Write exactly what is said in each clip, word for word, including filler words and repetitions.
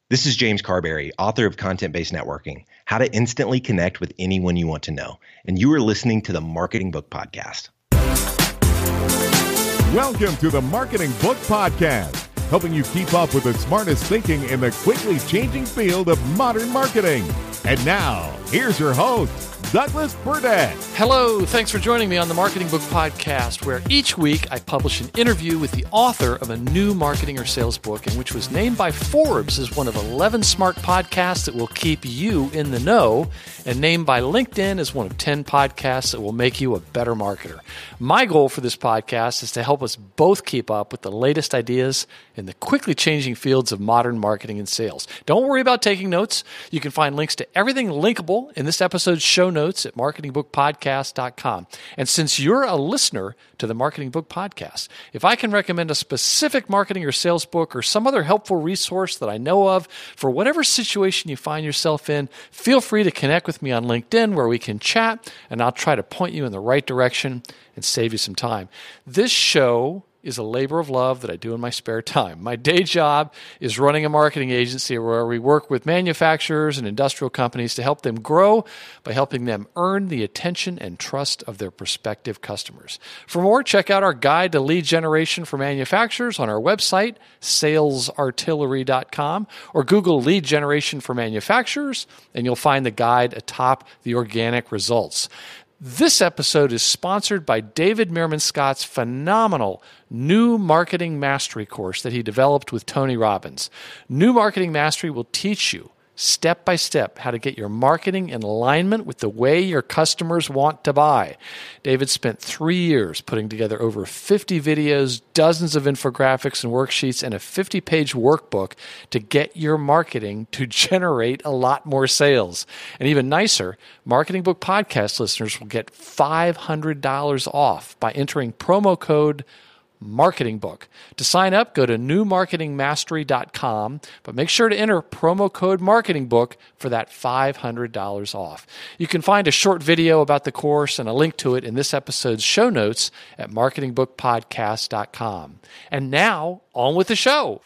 This is James Carberry, author of Content-Based Networking, How to Instantly Connect with Anyone You Want to Know. And you are listening to the Marketing Book Podcast. Welcome to the Marketing Book Podcast, helping you keep up with the smartest thinking in the quickly changing field of modern marketing. And now, here's your host, Douglas Burdett. Hello, thanks for joining me on the Marketing Book Podcast, where each week I publish an interview with the author of a new marketing or sales book, and which was named by Forbes as one of eleven smart podcasts that will keep you in the know, and named by LinkedIn as one of ten podcasts that will make you a better marketer. My goal for this podcast is to help us both keep up with the latest ideas in the quickly changing fields of modern marketing and sales. Don't worry about taking notes. You can find links to everything linkable in this episode's show notes at marketing book podcast dot com. And since you're a listener to the Marketing Book Podcast, if I can recommend a specific marketing or sales book or some other helpful resource that I know of for whatever situation you find yourself in, feel free to connect with me on LinkedIn where we can chat, and I'll try to point you in the right direction and save you some time. This show is a labor of love that I do in my spare time. My day job is running a marketing agency where we work with manufacturers and industrial companies to help them grow by helping them earn the attention and trust of their prospective customers. For more, check out our guide to lead generation for manufacturers on our website, sales artillery dot com, or Google lead generation for manufacturers, and you'll find the guide atop the organic results. This episode is sponsored by David Meerman Scott's phenomenal New Marketing Mastery course that he developed with Tony Robbins. New Marketing Mastery will teach you step by step how to get your marketing in alignment with the way your customers want to buy. David spent three years putting together over fifty videos, dozens of infographics and worksheets, and a fifty-page workbook to get your marketing to generate a lot more sales. And even nicer, Marketing Book Podcast listeners will get five hundred dollars off by entering promo code Marketing Book. To sign up, go to new marketing mastery dot com, but make sure to enter promo code Marketing Book for that five hundred dollars off. You can find a short video about the course and a link to it in this episode's show notes at marketing book podcast dot com. And now, on with the show.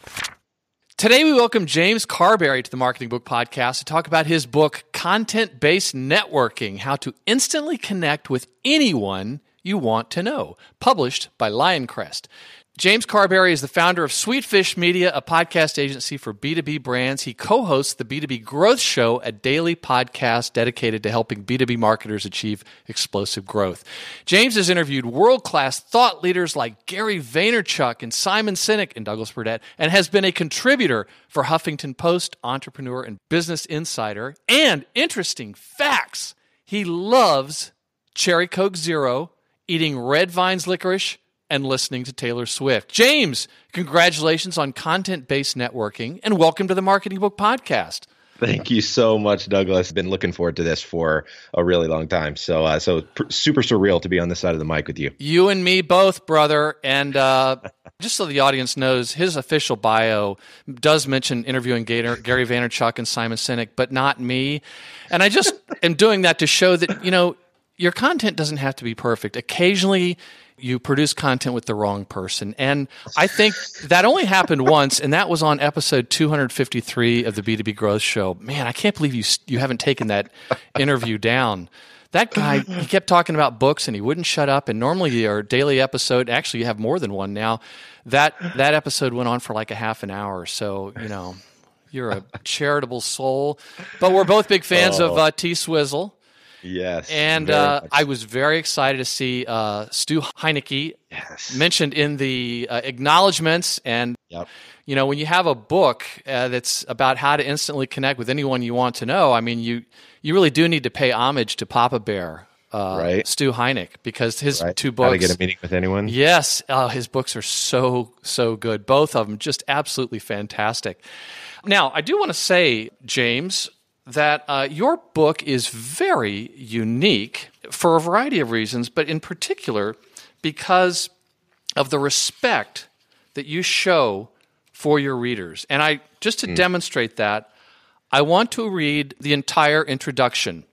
Today, we welcome James Carberry to the Marketing Book Podcast to talk about his book, Content-Based Networking, How to Instantly Connect with Anyone You Want to Know, published by Lioncrest. James Carberry is the founder of Sweetfish Media, a podcast agency for B two B brands. He co-hosts the B two B Growth Show, a daily podcast dedicated to helping B two B marketers achieve explosive growth. James has interviewed world-class thought leaders like Gary Vaynerchuk and Simon Sinek and Douglas Burdett, and has been a contributor for Huffington Post, Entrepreneur, and Business Insider. And interesting facts, he loves Cherry Coke Zero, eating Red Vines licorice, and listening to Taylor Swift. James, congratulations on Content-Based Networking, and welcome to the Marketing Book Podcast. Thank you so much, Douglas. I've been looking forward to this for a really long time. So uh, so pr- super surreal to be on this side of the mic with you. You and me both, brother. And uh, just so the audience knows, his official bio does mention interviewing Gator, Gary Vaynerchuk and Simon Sinek, but not me. And I just am doing that to show that, you know, your content doesn't have to be perfect. Occasionally, you produce content with the wrong person. And I think that only happened once, and that was on episode two hundred fifty-three of the B two B Growth Show. Man, I can't believe you you haven't taken that interview down. That guy, he kept talking about books, and he wouldn't shut up. And normally your daily episode, actually you have more than one now, that that episode went on for like a half an hour. So, you know, you're a charitable soul. But we're both big fans oh. of uh, T-Swizzle. Yes. And uh, I was very excited to see uh, Stu Heinecke yes. mentioned in the uh, acknowledgments. And, yep. you know, when you have a book uh, that's about how to instantly connect with anyone you want to know, I mean, you you really do need to pay homage to Papa Bear, uh, right. Stu Heinecke, because his right. two books. How to Get a Meeting with Anyone. Yes. Uh, his books are so, so good. Both of them just absolutely fantastic. Now, I do want to say, James, that uh, your book is very unique for a variety of reasons, but in particular because of the respect that you show for your readers. And I just to mm. demonstrate that, I want to read the entire introduction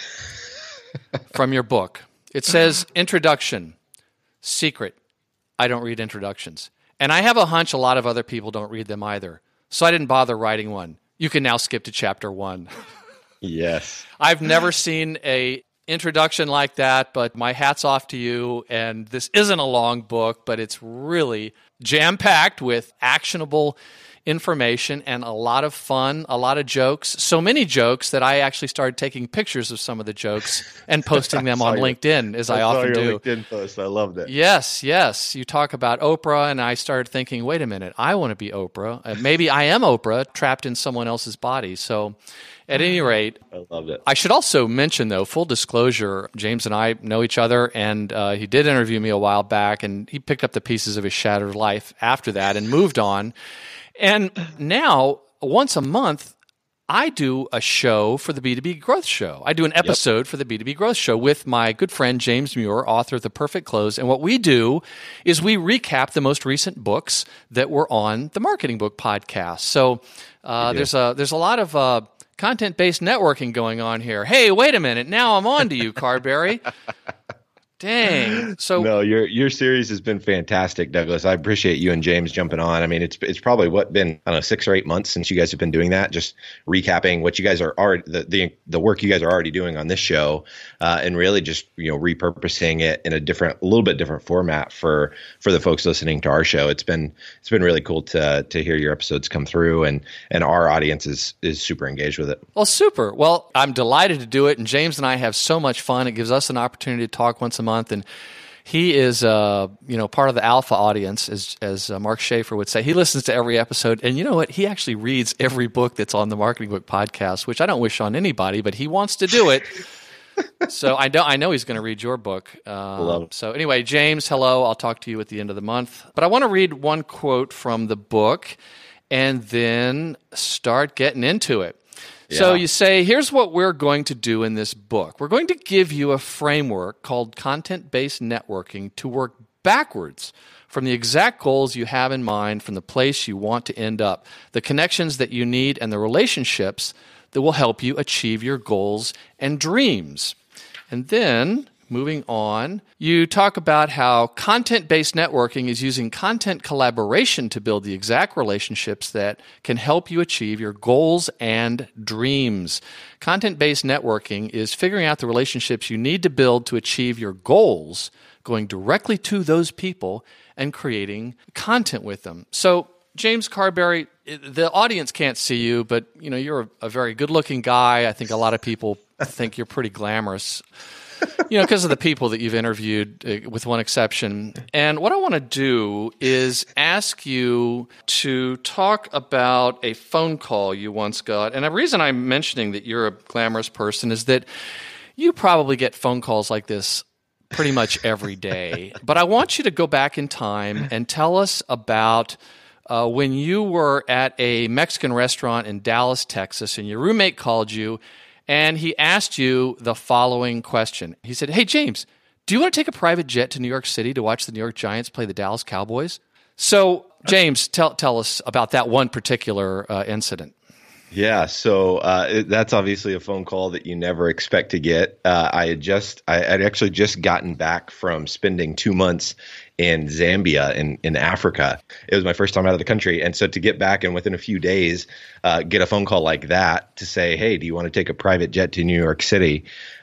from your book. It says, introduction, secret, I don't read introductions. And I have a hunch a lot of other people don't read them either. So I didn't bother writing one. you can now skip to chapter one. Yes. I've never seen a introduction like that, but my hat's off to you. And this isn't a long book, but it's really jam-packed with actionable information and a lot of fun, a lot of jokes. So many jokes that I actually started taking pictures of some of the jokes and posting them on your, LinkedIn, as I, I often saw your do. LinkedIn post. I loved it. Yes, yes. You talk about Oprah, and I started thinking, wait a minute, I want to be Oprah. Uh, maybe I am Oprah trapped in someone else's body. So at any rate, I loved it. I should also mention, though, full disclosure, James and I know each other, and uh, he did interview me a while back, and he picked up the pieces of his shattered life after that and moved on. And now, once a month, I do a show for the B two B Growth Show. I do an episode yep. for the B two B Growth Show with my good friend James Muir, author of The Perfect Close. And what we do is we recap the most recent books that were on the Marketing Book Podcast. So uh, there's a there's a lot of uh, content-based networking going on here. Hey, wait a minute. Now I'm on to you, Carberry. Dang. So no, your your series has been fantastic, Douglas. I appreciate you and James jumping on. I mean, it's it's probably what been I don't know six or eight months since you guys have been doing that, just recapping what you guys are already the the, the work you guys are already doing on this show, uh, and really just you know repurposing it in a different, a little bit different format for for the folks listening to our show. It's been it's been really cool to to hear your episodes come through, and and our audience is is super engaged with it. Well, super. Well, I'm delighted to do it, and James and I have so much fun. It gives us an opportunity to talk once a month. month, and he is, uh, you know, part of the alpha audience, as as uh, Mark Schaefer would say. He listens to every episode, and you know what? He actually reads every book that's on the Marketing Book Podcast, which I don't wish on anybody, but he wants to do it. So I know I know he's going to read your book. Um, so anyway, James, hello. I'll talk to you at the end of the month. But I want to read one quote from the book, and then start getting into it. So you say, here's what we're going to do in this book. We're going to give you a framework called content-based networking to work backwards from the exact goals you have in mind, from the place you want to end up, the connections that you need, and the relationships that will help you achieve your goals and dreams. And then, moving on, you talk about how content-based networking is using content collaboration to build the exact relationships that can help you achieve your goals and dreams. Content-based networking is figuring out the relationships you need to build to achieve your goals, going directly to those people, and creating content with them. So, James Carberry, the audience can't see you, but you know you're a, a very good-looking guy. I think a lot of people think you're pretty glamorous. You know, because of the people that you've interviewed, uh, with one exception. And what I want to do is ask you to talk about a phone call you once got. And the reason I'm mentioning that you're a glamorous person is that you probably get phone calls like this pretty much every day. But I want you to go back in time and tell us about uh, when you were at a Mexican restaurant in Dallas, Texas, and your roommate called you, and he asked you the following question. He said, hey, James, do you want to take a private jet to New York City to watch the New York Giants play the Dallas Cowboys? So, James, tell tell us about that one particular uh, incident. Yeah, so uh, it, that's obviously a phone call that you never expect to get. Uh, I had just, I had actually just gotten back from spending two months in Zambia in, in Africa. It was my first time out of the country. And so to get back and within a few days, uh, get a phone call like that to say, hey, do you want to take a private jet to New York City?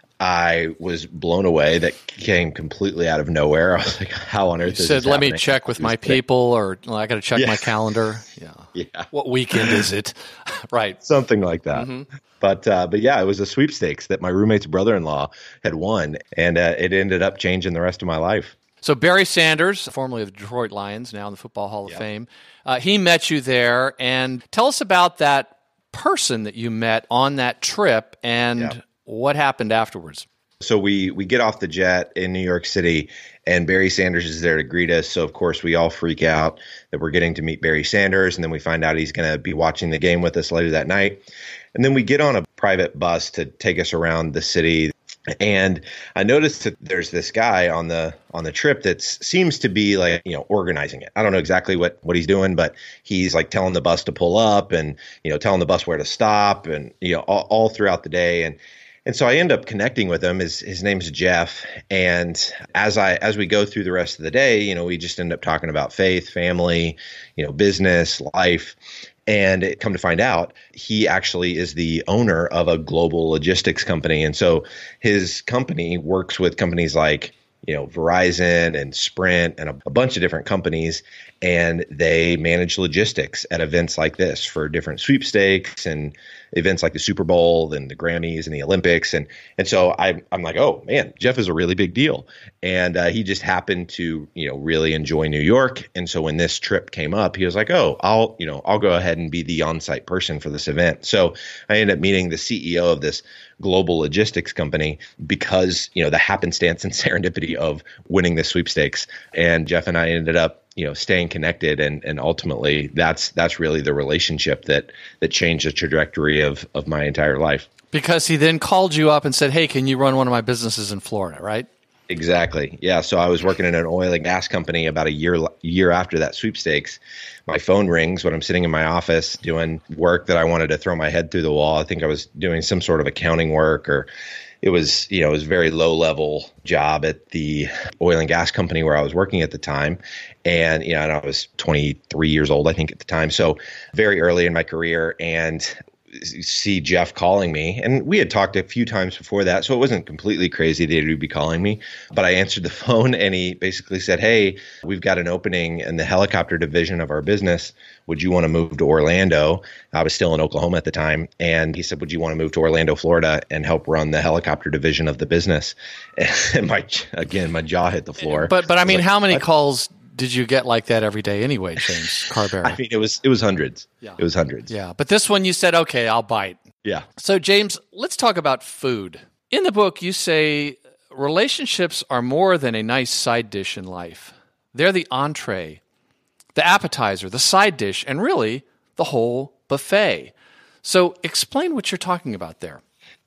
I was blown away. That came completely out of nowhere. I was like, how on earth you is said, this let happening? me check with my people, or well, I got to check yeah. my calendar. Yeah. Yeah. What weekend is it? Right. Something like that. Mm-hmm. But uh, but yeah, it was a sweepstakes that my roommate's brother-in-law had won, and uh, it ended up changing the rest of my life. So Barry Sanders, formerly of the Detroit Lions, now in the Football Hall of yeah. Fame, uh, he met you there. And tell us about that person that you met on that trip and yeah. what happened afterwards. So we we get off the jet in New York City, and Barry Sanders is there to greet us. So, of course, we all freak out that we're getting to meet Barry Sanders, and then we find out he's going to be watching the game with us later that night. And then we get on a private bus to take us around the city. And I noticed that there's this guy on the on the trip that seems to be like, you know, organizing it. I don't know exactly what, what he's doing, but he's like telling the bus to pull up and, you know, telling the bus where to stop and, you know, all, all throughout the day. And And so I end up connecting with him. His his name's Jeff. And as I as we go through the rest of the day, you know, we just end up talking about faith, family, you know, business, life. And it, come to find out, he actually is the owner of a global logistics company. And so his company works with companies like, you know, Verizon and Sprint and a, a bunch of different companies. And they manage logistics at events like this for different sweepstakes and events like the Super Bowl and the Grammys and the Olympics. And and so I, I'm like, oh, man, Jeff is a really big deal. And uh, he just happened to, you know, really enjoy New York. And so when this trip came up, he was like, oh, I'll, you know, I'll go ahead and be the on-site person for this event. So I ended up meeting the C E O of this global logistics company because, you know, the happenstance and serendipity of winning the sweepstakes. And Jeff and I ended up, you know, staying connected, and and ultimately that's that's really the relationship that that changed the trajectory of of my entire life. Because he then called you up and said, "Hey, can you run one of my businesses in Florida?" Right? Exactly. Yeah. So I was working in an oil and gas company about a year year after that sweepstakes. My phone rings when I'm sitting in my office doing work that I wanted to throw my head through the wall. I think I was doing some sort of accounting work, or it was, you know, it was a very low level job at the oil and gas company where I was working at the time. And, you know, and I was twenty-three years old, I think, at the time. So very early in my career, and see Jeff calling me. And we had talked a few times before that, so it wasn't completely crazy that he would be calling me. But I answered the phone, and he basically said, hey, we've got an opening in the helicopter division of our business. Would you want to move to Orlando? I was still in Oklahoma at the time. And he said, would you want to move to Orlando, Florida, and help run the helicopter division of the business? And my, again, my jaw hit the floor. But, but I mean, I like, how many what? calls did you get like that every day anyway, James Carbera? I mean, it was it was hundreds. Yeah. It was hundreds. Yeah. But this one you said, okay, I'll bite. Yeah. So, James, let's talk about food. In the book, you say relationships are more than a nice side dish in life. They're the entree, the appetizer, the side dish, and really the whole buffet. So explain what you're talking about there.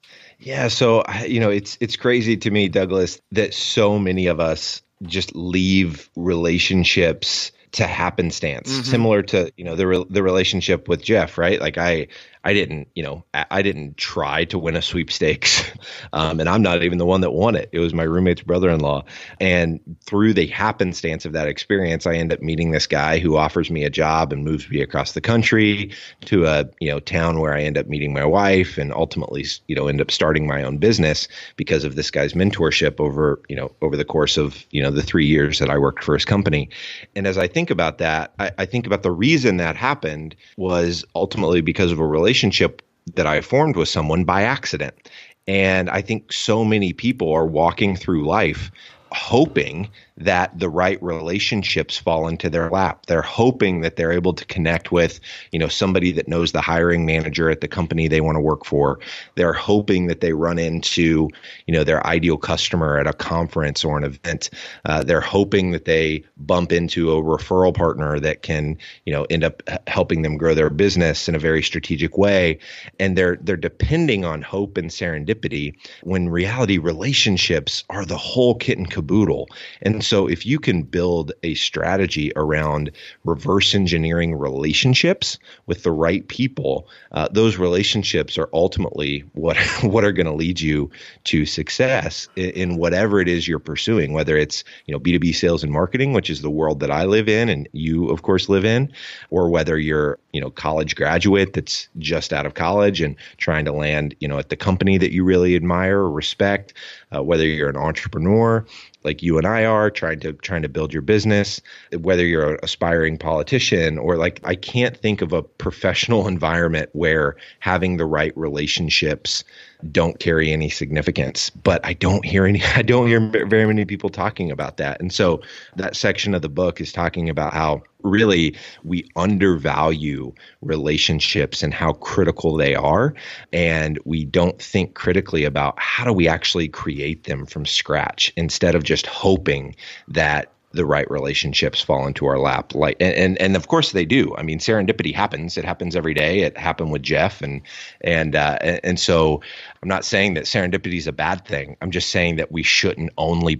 Yeah. So, you know, it's it's crazy to me, Douglas, that so many of us just leave relationships to happenstance, mm-hmm. similar to, you know, the re- the relationship with Jeff, right? Like I, I didn't, you know, I, I didn't try to win a sweepstakes, um, and I'm not even the one that won it. It was my roommate's brother-in-law. And through the happenstance of that experience, I end up meeting this guy who offers me a job and moves me across the country to a, you know, town where I end up meeting my wife and ultimately, you know, end up starting my own business because of this guy's mentorship over, you know, over the course of, you know, the three years that I worked for his company. And as I think about that, I, I think about the reason that happened was ultimately because of a relationship relationship that I formed with someone by accident. And I think so many people are walking through life hoping that the right relationships fall into their lap. They're hoping that they're able to connect with, you know, somebody that knows the hiring manager at the company they want to work for. They're hoping that they run into, you know, their ideal customer at a conference or an event. Uh, they're hoping that they bump into a referral partner that can, you know, end up helping them grow their business in a very strategic way. And they're they're depending on hope and serendipity when in reality relationships are the whole kit and caboodle. And so if you can build a strategy around reverse engineering relationships with the right people, uh, those relationships are ultimately what, what are going to lead you to success in, in whatever it is you're pursuing, whether it's, you know, B two B sales and marketing, which is the world that I live in and you, of course, live in, or whether you're, you know, college graduate that's just out of college and trying to land, you know, at the company that you really admire or respect, uh, whether you're an entrepreneur like you and I are trying to trying to build your business, whether you're an aspiring politician or like I can't think of a professional environment where having the right relationships don't carry any significance. But I don't hear any I don't hear very many people talking about that. And so that section of the book is talking about how really we undervalue relationships and how critical they are. And we don't think critically about how do we actually create them from scratch instead of just hoping that the right relationships fall into our lap. Like, and, and, and of course they do. I mean, serendipity happens. It happens every day. It happened with Jeff. And, and, uh, and, and so I'm not saying that serendipity is a bad thing. I'm just saying that we shouldn't only be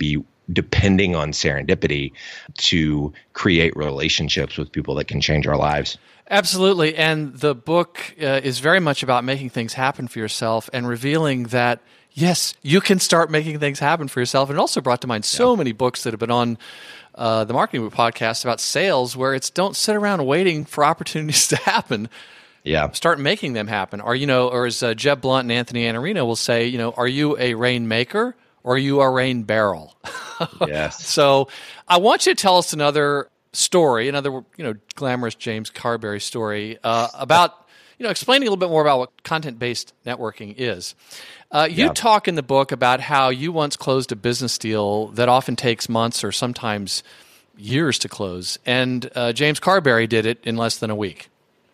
depending on serendipity to create relationships with people that can change our lives. Absolutely. And the book uh, is very much about making things happen for yourself and revealing that, yes, you can start making things happen for yourself. And it also brought to mind so yeah. many books that have been on uh, the Marketing Book podcast about sales, where it's don't sit around waiting for opportunities to happen. Yeah. Start making them happen. Or, you know, or as uh, Jeb Blunt and Anthony Iannarino will say, you know, are you a rainmaker or are you a rain barrel? Yes. So I want you to tell us another story, another, you know, glamorous James Carberry story uh, about, you know, explaining a little bit more about what content-based networking is. Uh, you yeah. talk in the book about how you once closed a business deal that often takes months or sometimes years to close, and uh, James Carberry did it in less than a week.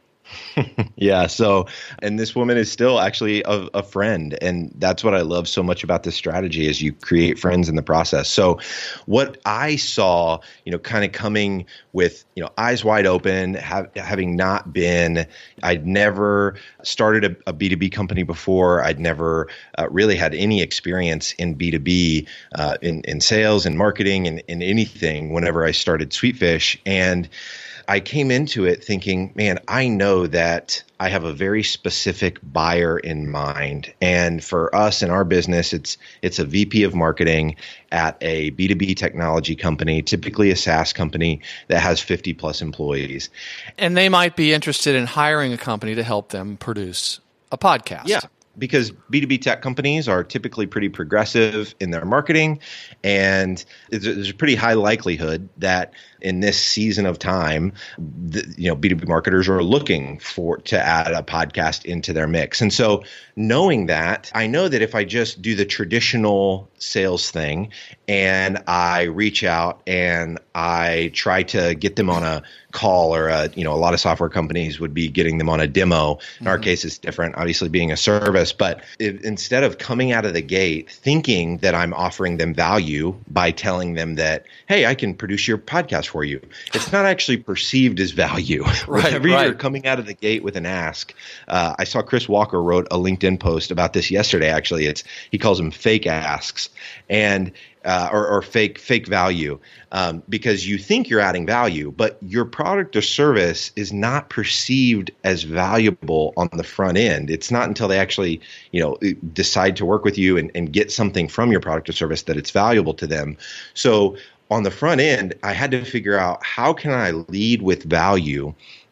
Yeah. So, and this woman is still actually a, a friend. And that's what I love so much about this strategy is you create friends in the process. So what I saw, you know, kind of coming with, you know, eyes wide open, have, having not been, I'd never started a, a B two B company before. I'd never uh, really had any experience in B two B, uh, in, in sales and marketing and in anything whenever I started Sweetfish. And I came into it thinking, man, I know that I have a very specific buyer in mind. And for us in our business, it's it's a V P of marketing at a B two B technology company, typically a SaaS company that has fifty plus employees. And they might be interested in hiring a company to help them produce a podcast. Yeah. Because B two B tech companies are typically pretty progressive in their marketing, and there's a pretty high likelihood that in this season of time, the, you know, B two B marketers are looking for to add a podcast into their mix. And so knowing that, I know that if I just do the traditional sales thing and I reach out and I try to get them on a call or a, you know, a lot of software companies would be getting them on a demo. In mm-hmm. our case, it's different, obviously being a service. But if, instead of coming out of the gate thinking that I'm offering them value by telling them that, hey, I can produce your podcast for you, it's not actually perceived as value. Right, Whenever right. you're coming out of the gate with an ask, uh, I saw Chris Walker wrote a LinkedIn post about this yesterday. Actually, it's he calls them fake asks and uh, or, or fake fake value um, because you think you're adding value, but your product or service is not perceived as valuable on the front end. It's not until they actually, you know, decide to work with you and, and get something from your product or service that it's valuable to them. So on the front end, I had to figure out how can I lead with value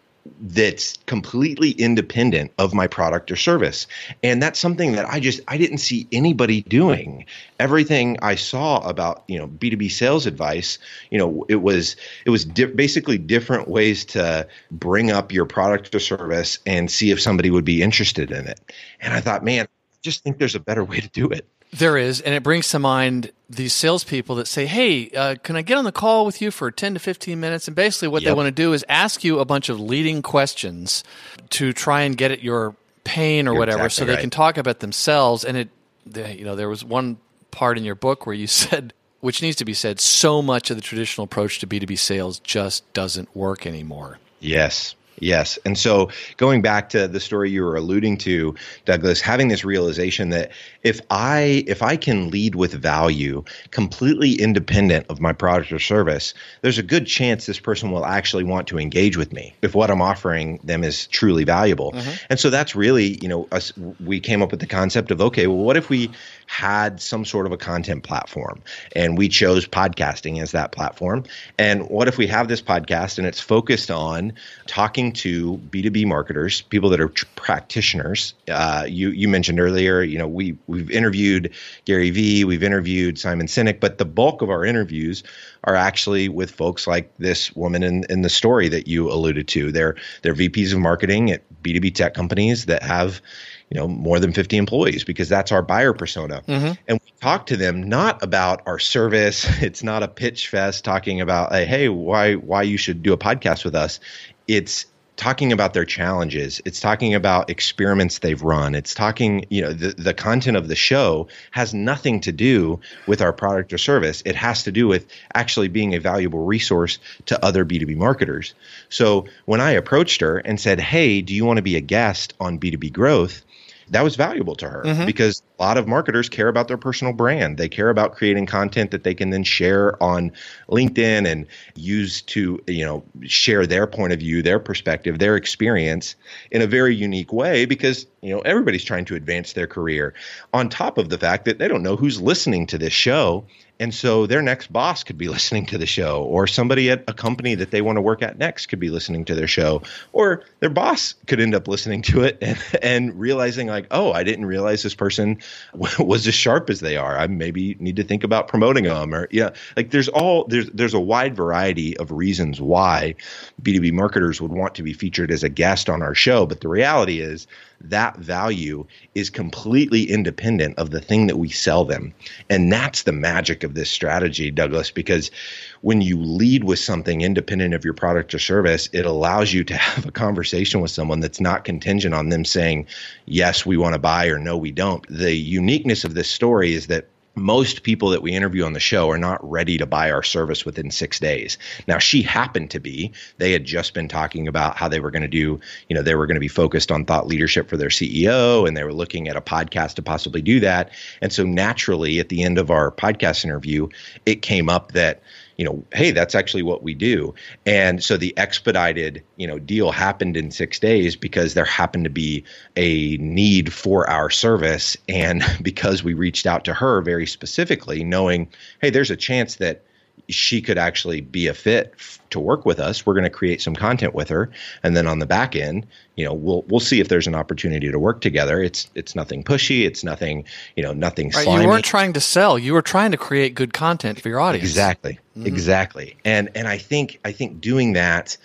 that's completely independent of my product or service. And that's something that I just, I didn't see anybody doing. Everything I saw about, you know, B two B sales advice, you know, it was, it was di- basically different ways to bring up your product or service and see if somebody would be interested in it. And I thought, man, I just think there's a better way to do it. There is, and it brings to mind these salespeople that say, hey, uh, can I get on the call with you for ten to fifteen minutes? And basically what yep. they want to do is ask you a bunch of leading questions to try and get at your pain or You're whatever exactly so they right. can talk about themselves. And it, they, you know, there was one part in your book where you said, which needs to be said, so much of the traditional approach to B two B sales just doesn't work anymore. Yes. Yes. And so going back to the story you were alluding to, Douglas, having this realization that if I if I can lead with value completely independent of my product or service, there's a good chance this person will actually want to engage with me if what I'm offering them is truly valuable. Mm-hmm. And so that's really, you know, us, we came up with the concept of, okay, well, what if we had some sort of a content platform and we chose podcasting as that platform? And what if we have this podcast and it's focused on talking to B two B marketers, people that are tr- practitioners. Uh, you you mentioned earlier, you know, we we've interviewed Gary Vee, we've interviewed Simon Sinek, but the bulk of our interviews are actually with folks like this woman in, in the story that you alluded to. They're they're V Ps of marketing at B two B tech companies that have, you know, more than fifty employees, because that's our buyer persona. Mm-hmm. And we talk to them not about our service. It's not a pitch fest talking about, hey, why why you should do a podcast with us. It's talking about their challenges. It's talking about experiments they've run. It's talking, you know, the, the content of the show has nothing to do with our product or service. It has to do with actually being a valuable resource to other B two B marketers. So when I approached her and said, hey, do you want to be a guest on B two B Growth? that was valuable to her Mm-hmm. because a lot of marketers care about their personal brand. They care about creating content that they can then share on LinkedIn and use to, you know, share their point of view, their perspective, their experience in a very unique way because, you know, everybody's trying to advance their career on top of the fact that they don't know who's listening to this show. And so their next boss could be listening to the show, or somebody at a company that they want to work at next could be listening to their show, or their boss could end up listening to it and, and realizing like, oh, I didn't realize this person was as sharp as they are. I maybe need to think about promoting them, or yeah, like there's all there's there's a wide variety of reasons why B two B marketers would want to be featured as a guest on our show. But the reality is that value is completely independent of the thing that we sell them. And that's the magic of this strategy, Douglas, because when you lead with something independent of your product or service, it allows you to have a conversation with someone that's not contingent on them saying, yes, we want to buy, or no, we don't. The uniqueness of this story is that most people that we interview on the show are not ready to buy our service within six days. Now, she happened to be. They had just been talking about how they were going to do, you know, they were going to be focused on thought leadership for their C E O, and they were looking at a podcast to possibly do that. And so naturally, at the end of our podcast interview, it came up that, you know, hey, that's actually what we do. And so the expedited, you know, deal happened in six days because there happened to be a need for our service. And because we reached out to her very specifically, knowing, hey, there's a chance that she could actually be a fit f- to work with us. We're going to create some content with her. And then on the back end, you know, we'll we'll see if there's an opportunity to work together. It's it's nothing pushy. It's nothing, you know, nothing Right, slimy. you weren't trying to sell. You were trying to create good content for your audience. Exactly. Mm-hmm. Exactly. And and I think I think doing that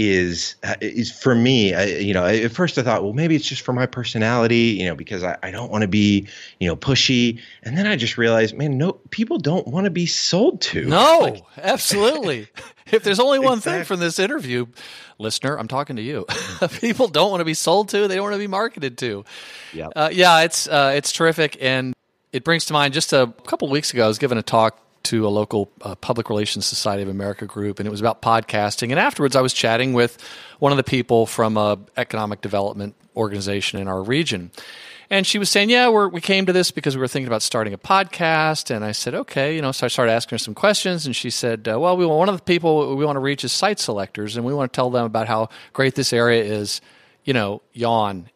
is uh, is for me, I, you know, at first I thought, well, maybe it's just for my personality, you know, because I, I don't want to be, you know, pushy. And then I just realized, man, no, people don't want to be sold to. No, Like, absolutely. If there's only one Exactly. thing from this interview, listener, I'm talking to you. People don't want to be sold to. They don't want to be marketed to. yeah. Uh, yeah, it's uh, it's terrific. And it brings to mind just a couple of weeks ago, I was given a talk to a local uh, Public Relations Society of America group, and it was about podcasting. And afterwards, I was chatting with one of the people from a economic development organization in our region. And she was saying, yeah, we're, we came to this because we were thinking about starting a podcast. And I said, okay. You know, so I started asking her some questions. And she said, uh, well, we one of the people we want to reach is site selectors. And we want to tell them about how great this area is. You know, yawn.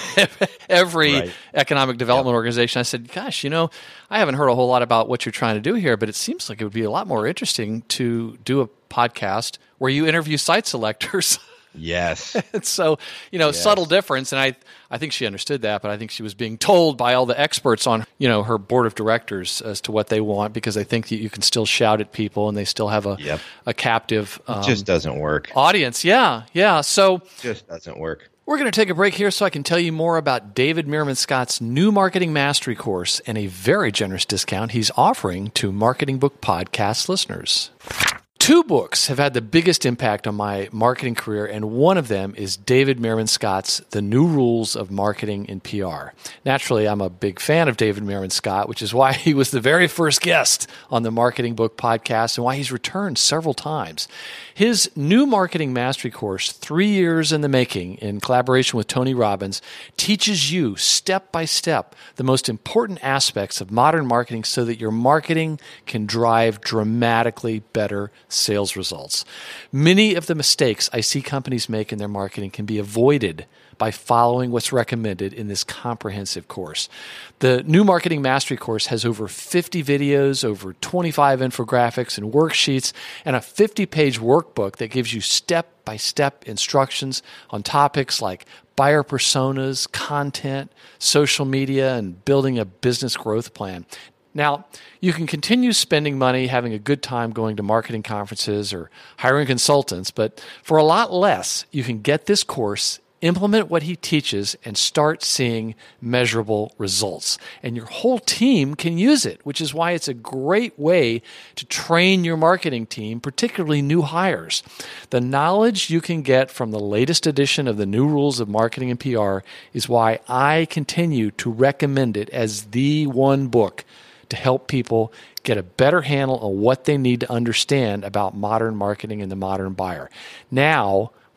Every Right. economic development organization. I said, gosh, you know, I haven't heard a whole lot about what you're trying to do here, but it seems like it would be a lot more interesting to do a podcast where you interview site selectors. Yes. And so, you know, Yes. subtle difference. And I, I think she understood that, but I think she was being told by all the experts on, you know, her board of directors as to what they want, because they think that you can still shout at people and they still have a, Yep. a captive um, It just doesn't work. audience. Yeah. Yeah. So It just doesn't work. we're going to take a break here so I can tell you more about David Meerman Scott's new Marketing Mastery course and a very generous discount he's offering to Marketing Book Podcast listeners. Two books have had the biggest impact on my marketing career, and one of them is David Meerman Scott's The New Rules of Marketing and P R. Naturally, I'm a big fan of David Meerman Scott, which is why he was the very first guest on the Marketing Book Podcast and why he's returned several times. His new Marketing Mastery course, three years in the making, in collaboration with Tony Robbins, teaches you step by step the most important aspects of modern marketing so that your marketing can drive dramatically better sales results. Many of the mistakes I see companies make in their marketing can be avoided by following what's recommended in this comprehensive course. The new Marketing Mastery course has over fifty videos, over twenty-five infographics and worksheets, and a fifty-page workbook that gives you step-by-step instructions on topics like buyer personas, content, social media, and building a business growth plan. Now, you can continue spending money, having a good time going to marketing conferences or hiring consultants, but for a lot less, you can get this course, implement what he teaches, and start seeing measurable results. And your whole team can use it, which is why it's a great way to train your marketing team, particularly new hires. The knowledge you can get from the latest edition of the New Rules of Marketing and P R is why I continue to recommend it as the one book to help people get a better handle on what they need to understand about modern marketing and the modern buyer. Now,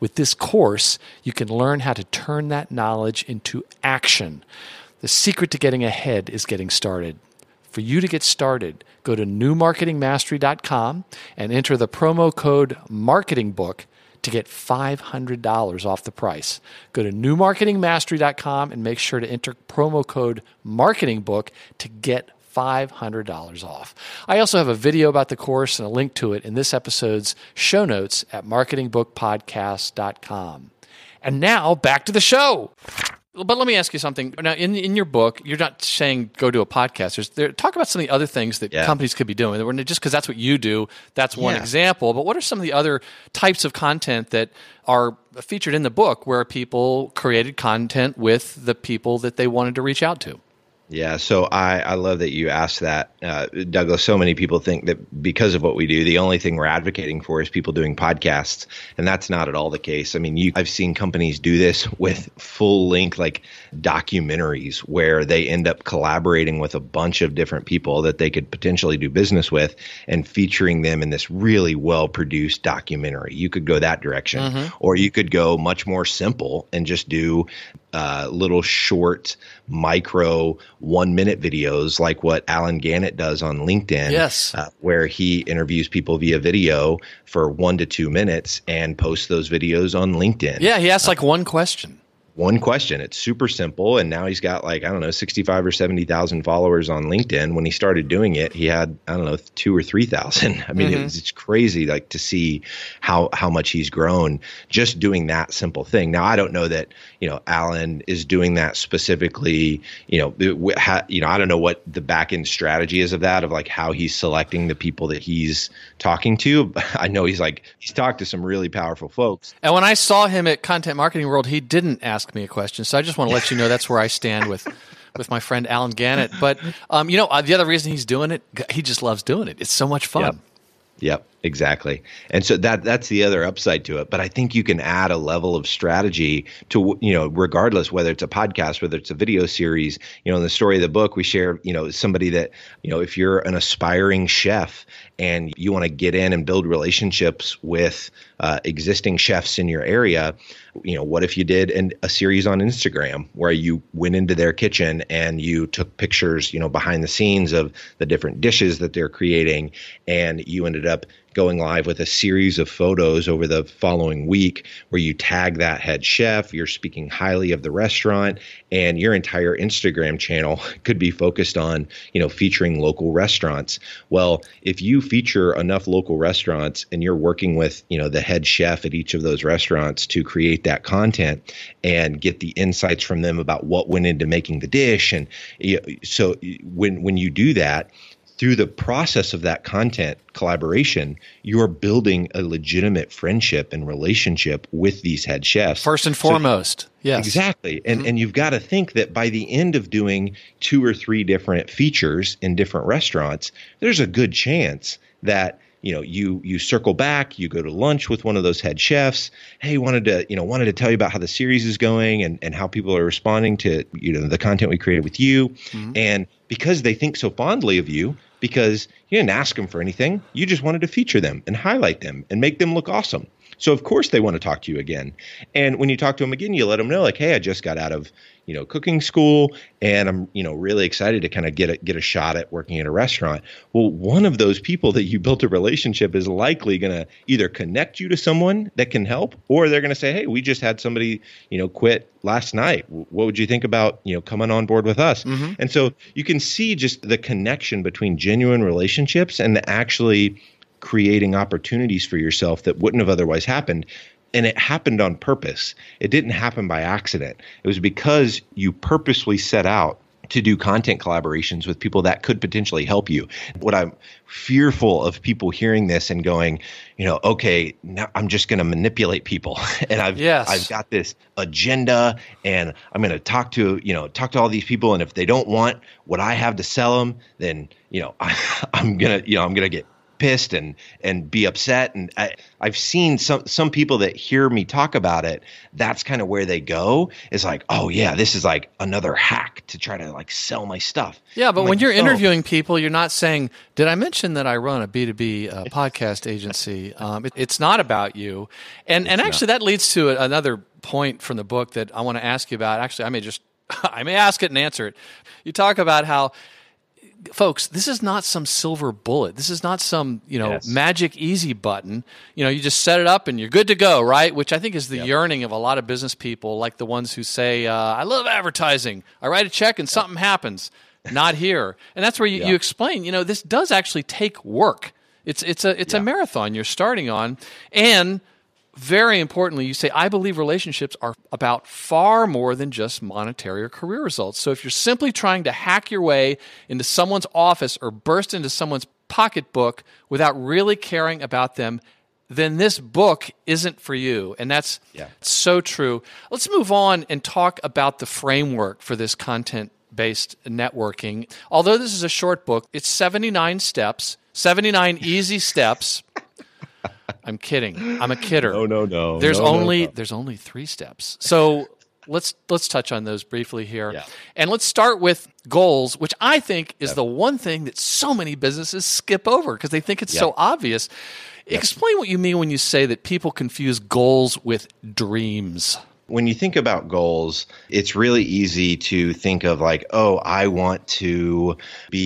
With this course, you can learn how to turn that knowledge into action. The secret to getting ahead is getting started. For you to get started, go to new marketing mastery dot com and enter the promo code MARKETINGBOOK to get five hundred dollars off the price. Go to new marketing mastery dot com and make sure to enter promo code MARKETINGBOOK to get five hundred dollars off. I also have a video about the course and a link to it in this episode's show notes at marketing book podcast dot com. And now back to the show. But let me ask you something. Now, in in your book, you're not saying go to a podcast. There's, there, talk about some of the other things that yeah. companies could be doing. Just because that's what you do, that's one yeah. example. But what are some of the other types of content that are featured in the book where people created content with the people that they wanted to reach out to? Yeah, so I, I love that you asked that, uh, Douglas. So many people think that because of what we do, the only thing we're advocating for is people doing podcasts, and that's not at all the case. I mean, you, I've seen companies do this with full-length like documentaries where they end up collaborating with a bunch of different people that they could potentially do business with and featuring them in this really well-produced documentary. You could go that direction, mm-hmm. or you could go much more simple and just do uh, little short micro one minute videos like what Alan Gannett does on LinkedIn, yes. uh, where he interviews people via video for one to two minutes and posts those videos on LinkedIn. Yeah, he asks uh, like one question. One question. It's super simple. And now he's got like, I don't know, sixty-five or seventy thousand followers on LinkedIn. When he started doing it, he had, I don't know, two or three thousand. I mean, mm-hmm. it's, it's crazy like to see how, how much he's grown just doing that simple thing. Now, I don't know that, you know, Alan is doing that specifically, you know, ha, you know, I don't know what the back end strategy is of that, of like how he's selecting the people that he's talking to. I know he's like, he's talked to some really powerful folks. And when I saw him at Content Marketing World, he didn't ask me a question. So I just want to let you know that's where I stand with with my friend Alan Gannett. But, um, you know, uh, the other reason he's doing it, he just loves doing it. It's so much fun. Yep. Yep, exactly. And so that that's the other upside to it. But I think you can add a level of strategy to, you know, regardless whether it's a podcast, whether it's a video series. You know, in the story of the book, we share, you know, somebody that, you know, if you're an aspiring chef and you want to get in and build relationships with uh, existing chefs in your area, you know, what if you did an, a series on Instagram where you went into their kitchen and you took pictures, you know, behind the scenes of the different dishes that they're creating, and you ended up going live with a series of photos over the following week where you tag that head chef, you're speaking highly of the restaurant, and your entire Instagram channel could be focused on, you know, featuring local restaurants. Well, if you feature enough local restaurants and you're working with, you know, the head chef at each of those restaurants to create that content and get the insights from them about what went into making the dish. And you know, so when when you do that, through the process of that content collaboration, you're building a legitimate friendship and relationship with these head chefs. First and foremost, so, yes. Exactly. And mm-hmm. and you've got to think that by the end of doing two or three different features in different restaurants, there's a good chance that you know, you you circle back, you go to lunch with one of those head chefs. Hey, wanted to, you know, wanted to tell you about how the series is going and, and how people are responding to, you know, the content we created with you. Mm-hmm. And because they think so fondly of you, because you didn't ask them for anything, you just wanted to feature them and highlight them and make them look awesome. So of course they want to talk to you again. And when you talk to them again, you let them know like, hey, I just got out of, you know, cooking school and I'm, you know, really excited to kind of get a, get a shot at working at a restaurant. Well, one of those people that you built a relationship is likely going to either connect you to someone that can help, or they're going to say, hey, we just had somebody, you know, quit last night. What would you think about, you know, coming on board with us? Mm-hmm. And so you can see just the connection between genuine relationships and actually creating opportunities for yourself that wouldn't have otherwise happened. And it happened on purpose. It didn't happen by accident. It was because you purposely set out to do content collaborations with people that could potentially help you. What I'm fearful of people hearing this and going, you know, okay, now I'm just going to manipulate people, and I've yes. I've got this agenda, and I'm going to talk to you know talk to all these people, and if they don't want what I have to sell them, then you know I, I'm gonna you know I'm gonna get pissed and and be upset. And I, I've seen some some people that hear me talk about it. That's kind of where they go. Is like, oh yeah, this is like another hack to try to like sell my stuff. Yeah, but I'm when like, you're oh. interviewing people, you're not saying, "Did I mention that I run a B two B uh, podcast agency?" Um, it, it's not about you. And and actually, that leads to another point from the book that I want to ask you about. Actually, I may just I may ask it and answer it. You talk about how, folks, this is not some silver bullet. This is not some, you know, yes. magic easy button. You know, you just set it up and you're good to go, right? Which I think is the yep. yearning of a lot of business people, like the ones who say, uh, I love advertising. I write a check and yep. something happens. Not here. And that's where you, yep. you explain, you know, this does actually take work. It's it's a it's yep. a marathon you're starting on. And very importantly, you say, I believe relationships are about far more than just monetary or career results. So if you're simply trying to hack your way into someone's office or burst into someone's pocketbook without really caring about them, then this book isn't for you. And that's yeah. so true. Let's move on and talk about the framework for this content-based networking. Although this is a short book, it's seventy-nine steps, seventy-nine easy steps. I'm kidding. I'm a kidder. No, no, no. There's no, only no, no. there's only three steps. So let's let's touch on those briefly here. Yeah. And let's start with goals, which I think is yep. the one thing that so many businesses skip over because they think it's yep. so obvious. Yep. Explain what you mean when you say that people confuse goals with dreams. When you think about goals, it's really easy to think of like, oh, I want to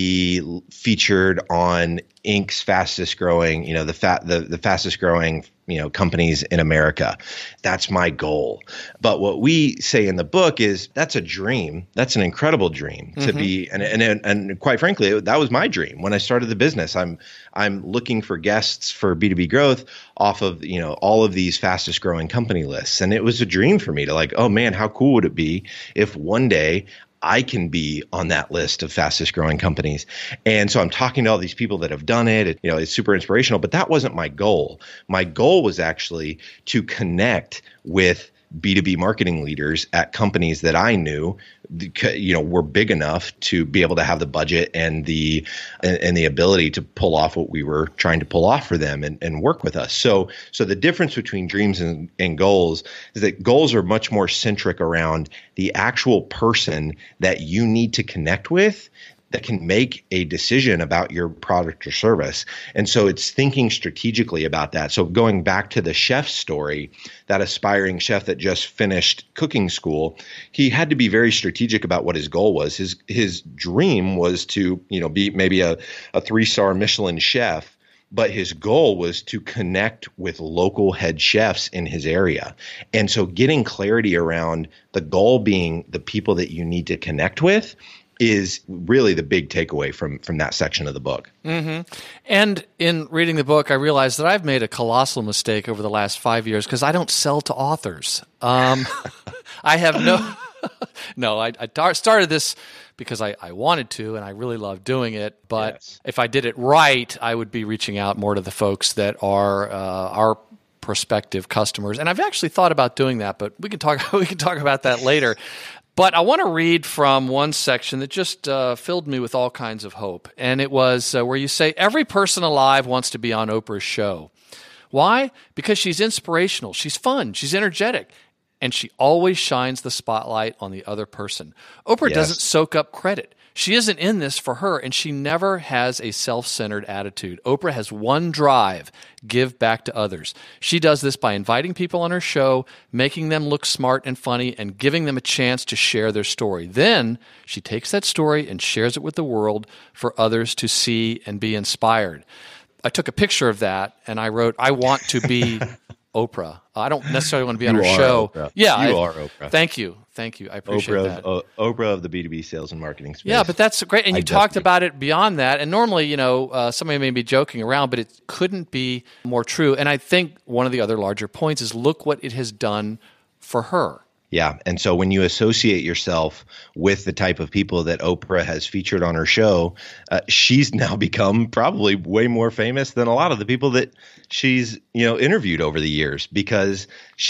be featured on Incorporated's fastest growing, you know, the fat, the, the fastest growing, you know, companies in America. That's my goal. But what we say in the book is that's a dream. That's an incredible dream to mm-hmm. be. And, and, and quite frankly, that was my dream when I started the business. I'm, I'm looking for guests for B two B growth off of, you know, all of these fastest growing company lists. And it was a dream for me to like, oh man, how cool would it be if one day I can be on that list of fastest growing companies. And so I'm talking to all these people that have done it. it. You know, it's super inspirational, but that wasn't my goal. My goal was actually to connect with B two B marketing leaders at companies that I knew, you know, were big enough to be able to have the budget and the and, and the ability to pull off what we were trying to pull off for them and, and work with us. So so the difference between dreams and, and goals is that goals are much more centric around the actual person that you need to connect with that can make a decision about your product or service. And so it's thinking strategically about that. So going back to the chef story, that aspiring chef that just finished cooking school, he had to be very strategic about what his goal was. His his dream was to, you know, be maybe a, a three-star Michelin chef, but his goal was to connect with local head chefs in his area. And so getting clarity around the goal being the people that you need to connect with is really the big takeaway from from that section of the book. Mm-hmm. And in reading the book, I realized that I've made a colossal mistake over the last five years because I don't sell to authors. Um, I have no – no, I, I started this because I, I wanted to and I really love doing it. But yes. if I did it right, I would be reaching out more to the folks that are uh, our prospective customers. And I've actually thought about doing that, but we can talk we can talk about that later. But I want to read from one section that just uh, filled me with all kinds of hope. And it was uh, where you say, every person alive wants to be on Oprah's show. Why? Because she's inspirational, she's fun, she's energetic, and she always shines the spotlight on the other person. Oprah yes. doesn't soak up credit. She isn't in this for her, and she never has a self-centered attitude. Oprah has one drive: give back to others. She does this by inviting people on her show, making them look smart and funny, and giving them a chance to share their story. Then she takes that story and shares it with the world for others to see and be inspired. I took a picture of that, and I wrote, I want to be Oprah. I don't necessarily want to be on you her are show. Oprah. Yeah, you I, are Oprah. Thank you. Thank you. I appreciate Oprah that. Of, uh, Oprah of the B two B sales and marketing space. Yeah, but that's great. And you I talked definitely. about it beyond that. And normally, you know, uh, somebody may be joking around, but it couldn't be more true. And I think one of the other larger points is look what it has done for her. Yeah. And so when you associate yourself with the type of people that Oprah has featured on her show, uh, she's now become probably way more famous than a lot of the people that she's, you know, interviewed over the years because she's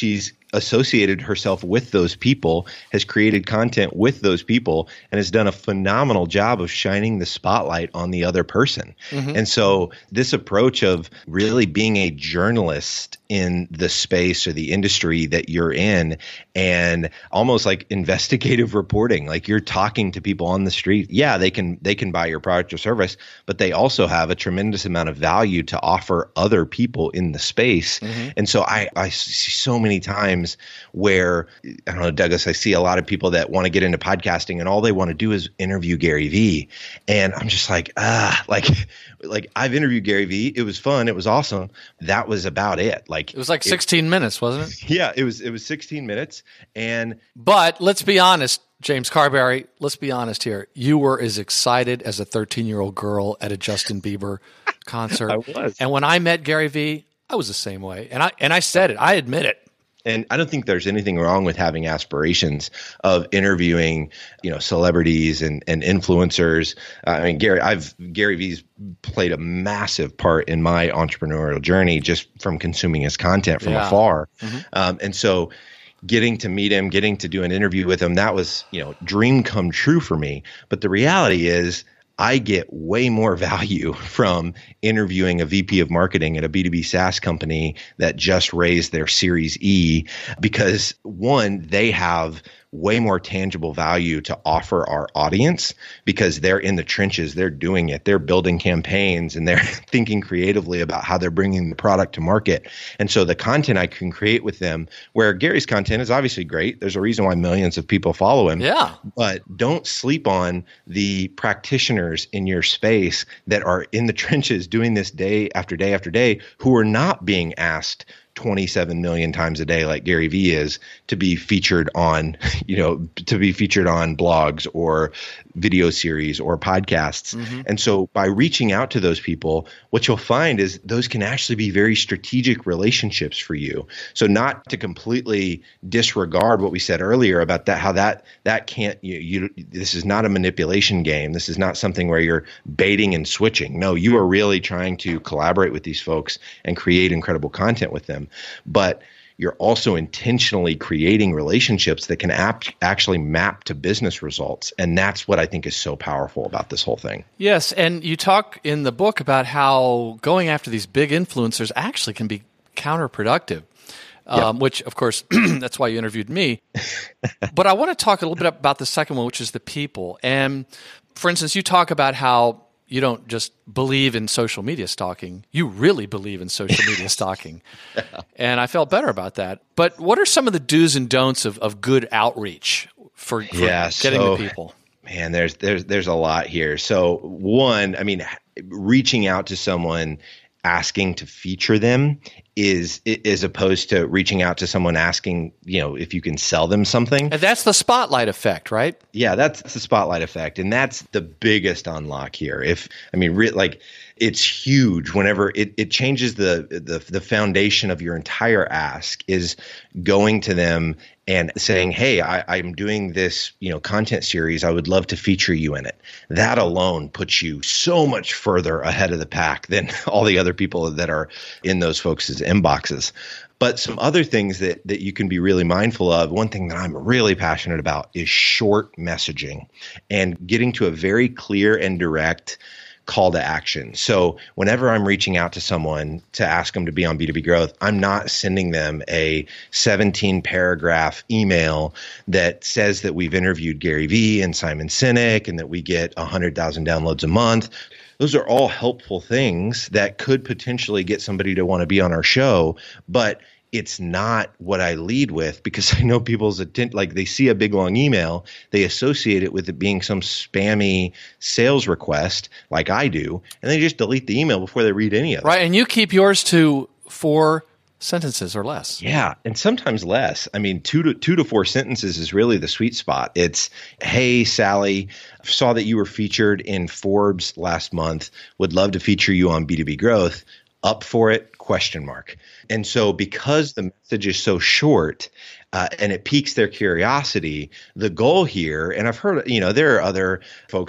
associated herself with those people, has created content with those people, and has done a phenomenal job of shining the spotlight on the other person. Mm-hmm. And so this approach of really being a journalist in the space or the industry that you're in, and almost like investigative reporting, like you're talking to people on the street. Yeah, they can they can buy your product or service, but they also have a tremendous amount of value to offer other people in the space. Mm-hmm. And so I, I see so many times where, I don't know, Douglas, I see a lot of people that want to get into podcasting and all they want to do is interview Gary Vee. And I'm just like, ah, like, like I've interviewed Gary Vee. It was fun. It was awesome. That was about it. Like it was like sixteen it, minutes, wasn't it? Yeah, it was, it was sixteen minutes. And, but let's be honest, James Carberry, let's be honest here. You were as excited as a thirteen-year-old girl at a Justin Bieber concert. I was. And when I met Gary Vee, I was the same way. And I and I said it. I admit it. And I don't think there's anything wrong with having aspirations of interviewing, you know, celebrities and, and influencers. Uh, I mean, Gary, I've Gary Vee's played a massive part in my entrepreneurial journey just from consuming his content from yeah. afar. Mm-hmm. Um, and so getting to meet him, getting to do an interview with him, that was, you know, dream come true for me. But the reality is, I get way more value from interviewing a V P of marketing at a B two B SaaS company that just raised their Series E because, one, they have way more tangible value to offer our audience because they're in the trenches, they're doing it, they're building campaigns, and they're thinking creatively about how they're bringing the product to market. And so the content I can create with them, where Gary's content is obviously great, there's a reason why millions of people follow him. Yeah. But don't sleep on the practitioners in your space that are in the trenches doing this day after day after day, who are not being asked twenty-seven million times a day like Gary Vee is to be featured on, you know, to be featured on blogs or video series or podcasts. Mm-hmm. And so by reaching out to those people, what you'll find is those can actually be very strategic relationships for you. So not to completely disregard what we said earlier about that, how that, that can't, you, you, this is not a manipulation game. This is not something where you're baiting and switching. No, you are really trying to collaborate with these folks and create incredible content with them. But you're also intentionally creating relationships that can ap- actually map to business results. And that's what I think is so powerful about this whole thing. Yes. And you talk in the book about how going after these big influencers actually can be counterproductive, um, yep. which, of course, that's why you interviewed me. But I want to talk a little bit about the second one, which is the people. And for instance, you talk about how you don't just believe in social media stalking. You really believe in social media stalking. And I felt better about that. But what are some of the do's and don'ts of, of good outreach for, for yeah, getting so, to people? Man, there's there's there's a lot here. So one, I mean, reaching out to someone asking to feature them is as opposed to reaching out to someone asking, you know, if you can sell them something. And that's the spotlight effect, right? Yeah, that's the spotlight effect. And that's the biggest unlock here. If, I mean, re- like it's huge whenever it, it changes the, the, the foundation of your entire ask is going to them and saying, hey, I, I'm doing this, you know, content series. I would love to feature you in it. That alone puts you so much further ahead of the pack than all the other people that are in those folks' inboxes. But some other things that, that you can be really mindful of, one thing that I'm really passionate about is short messaging and getting to a very clear and direct call to action. So whenever I'm reaching out to someone to ask them to be on B two B Growth, I'm not sending them a seventeen paragraph email that says that we've interviewed Gary Vee and Simon Sinek and that we get one hundred thousand downloads a month. Those are all helpful things that could potentially get somebody to want to be on our show, but it's not what I lead with because I know people's attention, like they see a big long email, they associate it with it being some spammy sales request like I do, and they just delete the email before they read any of it. Right, and you keep yours to four sentences or less. Yeah, and sometimes less. I mean, two to two to four sentences is really the sweet spot. It's, hey, Sally, saw that you were featured in Forbes last month. Would love to feature you on B two B Growth. Up for it? Question mark. And so because the message is so short uh, and it piques their curiosity, the goal here, and I've heard, you know, there are other folks that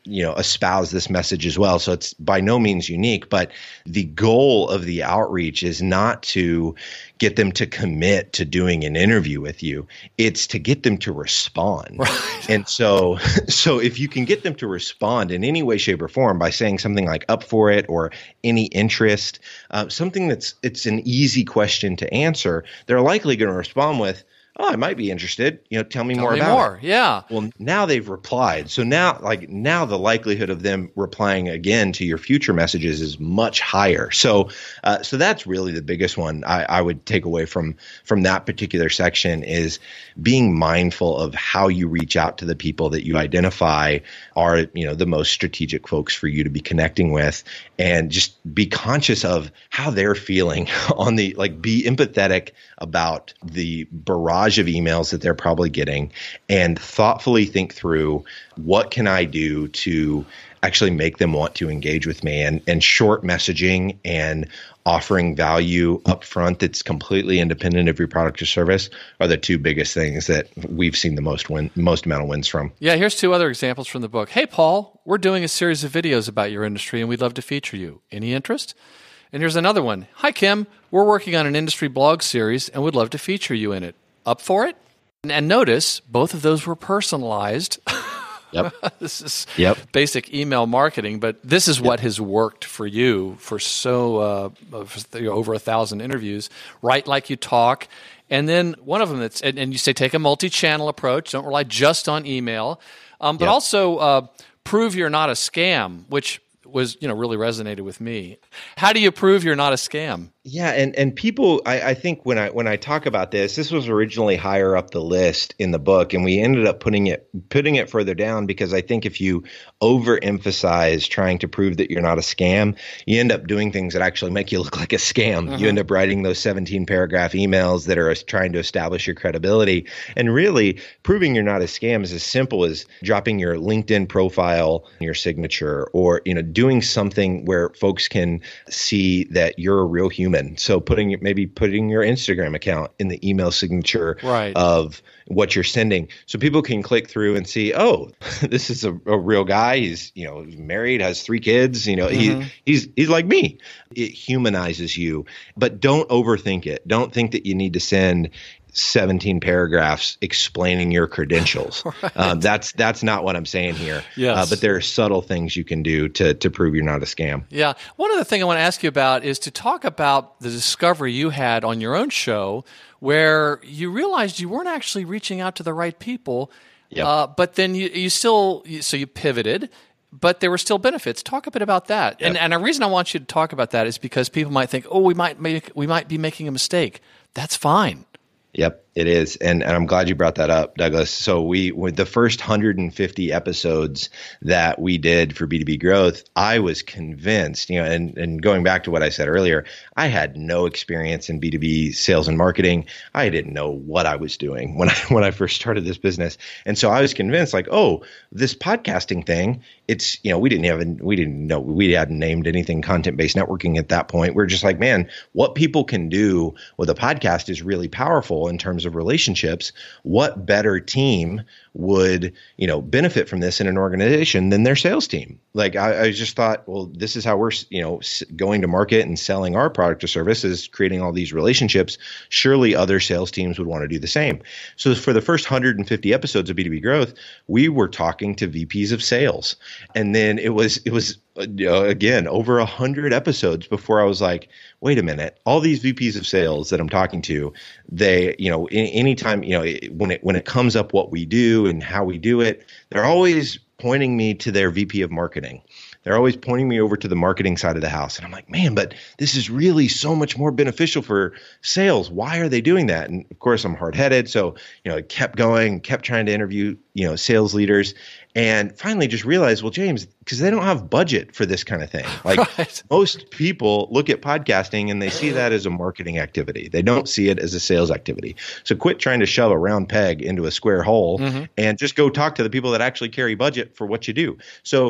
you know, espouse this message as well. So it's by no means unique, but the goal of the outreach is not to get them to commit to doing an interview with you. It's to get them to respond. Right. And so, so if you can get them to respond in any way, shape, or form by saying something like up for it or any interest, uh, something that's, it's an easy question to answer, they're likely going to respond with, oh, I might be interested. You know, tell me tell more me about more. it. Yeah. Well, now they've replied. So now, like now the likelihood of them replying again to your future messages is much higher. So, uh, so that's really the biggest one I, I would take away from, from that particular section is being mindful of how you reach out to the people that you identify are, you know, the most strategic folks for you to be connecting with, and just be conscious of how they're feeling on the, like, be empathetic about the barrage of emails that they're probably getting, and thoughtfully think through, what can I do to actually make them want to engage with me? And, and short messaging and offering value up front that's completely independent of your product or service are the two biggest things that we've seen the most win, most amount of wins from. Yeah, here's two other examples from the book. Hey, Paul, we're doing a series of videos about your industry, and we'd love to feature you. Any interest? And here's another one. Hi, Kim. We're working on an industry blog series, and would love to feature you in it. Up for it? And notice both of those were personalized. Yep. This is yep. basic email marketing, but this is yep. what has worked for you for so uh, for, you know, over a thousand interviews. Write like you talk. And then one of them that's, and, and you say take a multi-channel approach. Don't rely just on email, um, but yep. also uh, prove you're not a scam, which was, you know, really resonated with me. How do you prove you're not a scam? Yeah, and and people, I, I think when I when I talk about this, this was originally higher up the list in the book, and we ended up putting it putting it further down because I think if you overemphasize trying to prove that you're not a scam, you end up doing things that actually make you look like a scam. Mm-hmm. You end up writing those seventeen paragraph emails that are trying to establish your credibility, and really proving you're not a scam is as simple as dropping your LinkedIn profile, your signature, or you know doing something where folks can see that you're a real human. So putting maybe putting your Instagram account in the email signature right. of what you're sending, so people can click through and see, oh, this is a, a real guy. He's you know married, has three kids. You know mm-hmm. he he's he's like me. It humanizes you, but don't overthink it. Don't think that you need to send seventeen paragraphs explaining your credentials. Right. Um, that's that's not what I'm saying here. Yes. Uh, but there are subtle things you can do to to prove you're not a scam. Yeah. One other thing I want to ask you about is to talk about the discovery you had on your own show where you realized you weren't actually reaching out to the right people, yep. uh, but then you, you still, so you pivoted, but there were still benefits. Talk a bit about that. Yep. And, and the reason I want you to talk about that is because people might think, oh, we might make, we might be making a mistake. That's fine. Yep, it is. And, and I'm glad you brought that up, Douglas. So we, with the first one hundred fifty episodes that we did for B two B Growth, I was convinced, you know, and, and going back to what I said earlier, I had no experience in B two B sales and marketing. I didn't know what I was doing when I, when I first started this business. And so I was convinced like, oh, this podcasting thing, it's, you know, we didn't have, we didn't know, we hadn't named anything content-based networking at that point. We're just like, man, what people can do with a podcast is really powerful in terms of relationships. What better team would, you know, benefit from this in an organization than their sales team? Like I, I just thought, well, this is how we're, you know, going to market and selling our product or service is creating all these relationships. Surely other sales teams would want to do the same. So for the first one hundred fifty episodes of B two B Growth, we were talking to V Ps of sales. And then it was, it was, you know, again, over a hundred episodes before I was like, wait a minute, all these V Ps of sales that I'm talking to, they, you know, any, anytime, you know, when it, when it comes up what we do and how we do it, they're always pointing me to their V P of marketing. They're always pointing me over to the marketing side of the house. And I'm like, man, but this is really so much more beneficial for sales. Why are they doing that? And of course, I'm hard-headed. So, you know, I kept going, kept trying to interview, you know, sales leaders. And finally just realized, well, James, because they don't have budget for this kind of thing. Like right. Most people look at podcasting and they see that as a marketing activity. They don't see it as a sales activity. So quit trying to shove a round peg into a square hole mm-hmm. and just go talk to the people that actually carry budget for what you do. So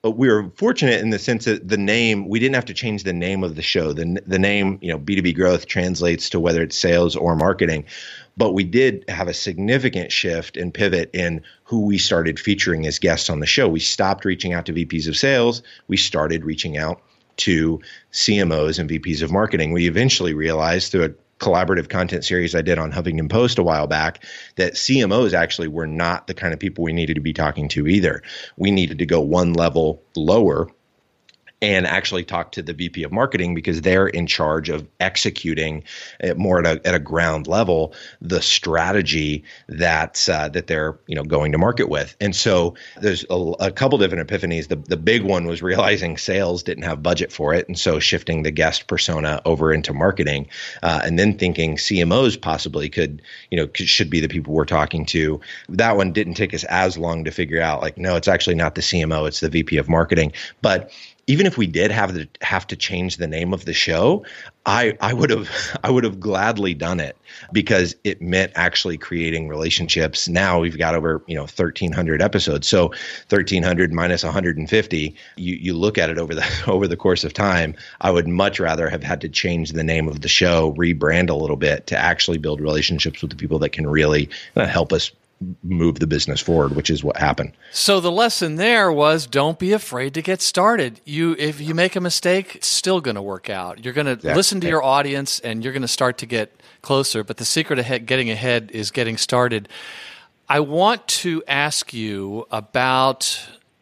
we were fortunate in the sense that the name, we didn't have to change the name of the show. The, the name, you know, B two B Growth translates to whether it's sales or marketing. But we did have a significant shift and pivot in who we started featuring as guests on the show. We stopped reaching out to V Ps of sales. We started reaching out to C M Os and V Ps of marketing. We eventually realized through a collaborative content series I did on Huffington Post a while back that C M Os actually were not the kind of people we needed to be talking to either. We needed to go one level lower and actually talk to the V P of marketing because they're in charge of executing at more at a, at a ground level the strategy that uh, that they're you know going to market with. And so there's a, a couple different epiphanies. The the big one was realizing sales didn't have budget for it, and so shifting the guest persona over into marketing, uh, and then thinking C M Os possibly could you know could, should be the people we're talking to. That one didn't take us as long to figure out. Like, no, it's actually not the C M O, it's the V P of marketing. But even if we did have to have to change the name of the show, I I would have I would have gladly done it because it meant actually creating relationships. Now we've got over you know thirteen hundred episodes, so thirteen hundred minus one hundred fifty. You you look at it over the over the course of time. I would much rather have had to change the name of the show, rebrand a little bit to actually build relationships with the people that can really uh, help us move the business forward, which is what happened. So the lesson there was don't be afraid to get started. You, if you make a mistake, it's still going to work out. You're going to exactly. listen to your audience and you're going to start to get closer. But the secret of getting ahead is getting started. I want to ask you about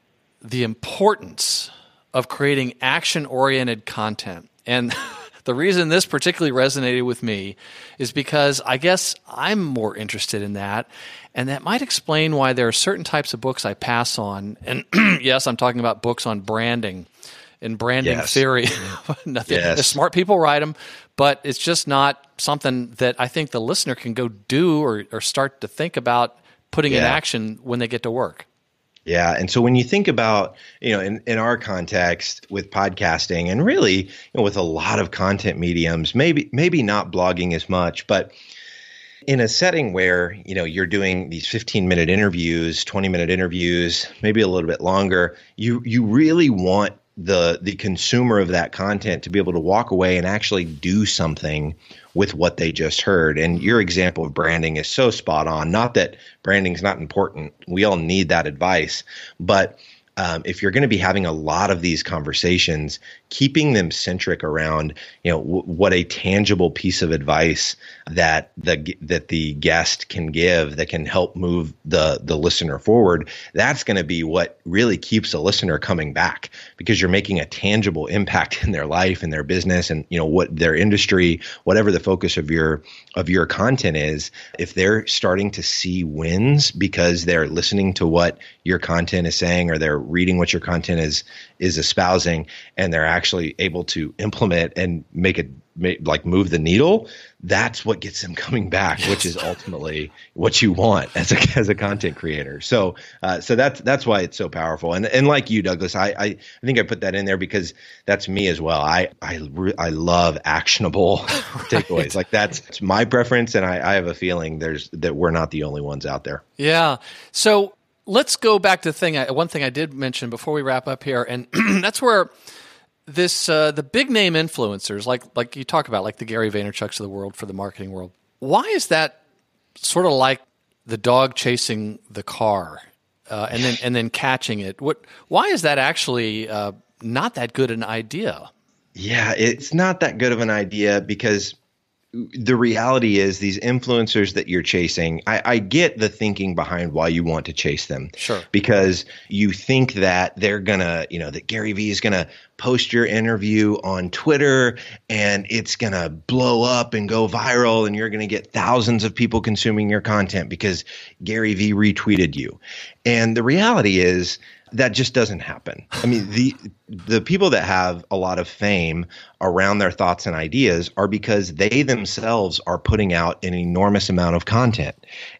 the importance of creating action-oriented content. And the reason this particularly resonated with me is because I guess I'm more interested in that. And that might explain why there are certain types of books I pass on. And yes, I'm talking about books on branding and branding yes. theory. Nothing. Yes. The smart people write them, but it's just not something that I think the listener can go do or, or start to think about putting yeah. in action when they get to work. Yeah. And so when you think about, you know, in, in our context with podcasting and really you know, with a lot of content mediums, maybe maybe not blogging as much, but in a setting where, you know, you're doing these fifteen minute interviews, twenty minute interviews, maybe a little bit longer, you you really want the the consumer of that content to be able to walk away and actually do something with what they just heard. And your example of branding is so spot on. Not that branding is not important. We all need that advice. But um, if you're going to be having a lot of these conversations, keeping them centric around, you know, w- what a tangible piece of advice that the that the guest can give that can help move the the listener forward, that's going to be what really keeps a listener coming back because you're making a tangible impact in their life and their business and you know what their industry, whatever the focus of your of your content is. If they're starting to see wins because they're listening to what your content is saying or they're reading what your content is is espousing and they're actually able to implement and make it make, like move the needle, that's what gets them coming back, yes. which is ultimately what you want as a as a content creator. So uh, so that's that's why it's so powerful. And and like you, Douglas, I, I I think I put that in there because that's me as well. I I re- I love actionable takeaways. Right. Like that's, that's my preference, and I, I have a feeling there's that we're not the only ones out there. Yeah. So let's go back to the thing. I, one thing I did mention before we wrap up here, and that's where this uh, the big name influencers, like like you talk about, like the Gary Vaynerchuks of the world for the marketing world. Why is that sort of like the dog chasing the car uh, and then and then catching it? What? Why is that actually uh, not that good an idea? Yeah, it's not that good of an idea because the reality is these influencers that you're chasing, I, I get the thinking behind why you want to chase them. Sure. Because you think that they're going to, you know, that Gary Vee is going to post your interview on Twitter and it's going to blow up and go viral and you're going to get thousands of people consuming your content because Gary Vee retweeted you. And the reality is that just doesn't happen. I mean, the the people that have a lot of fame around their thoughts and ideas are because they themselves are putting out an enormous amount of content.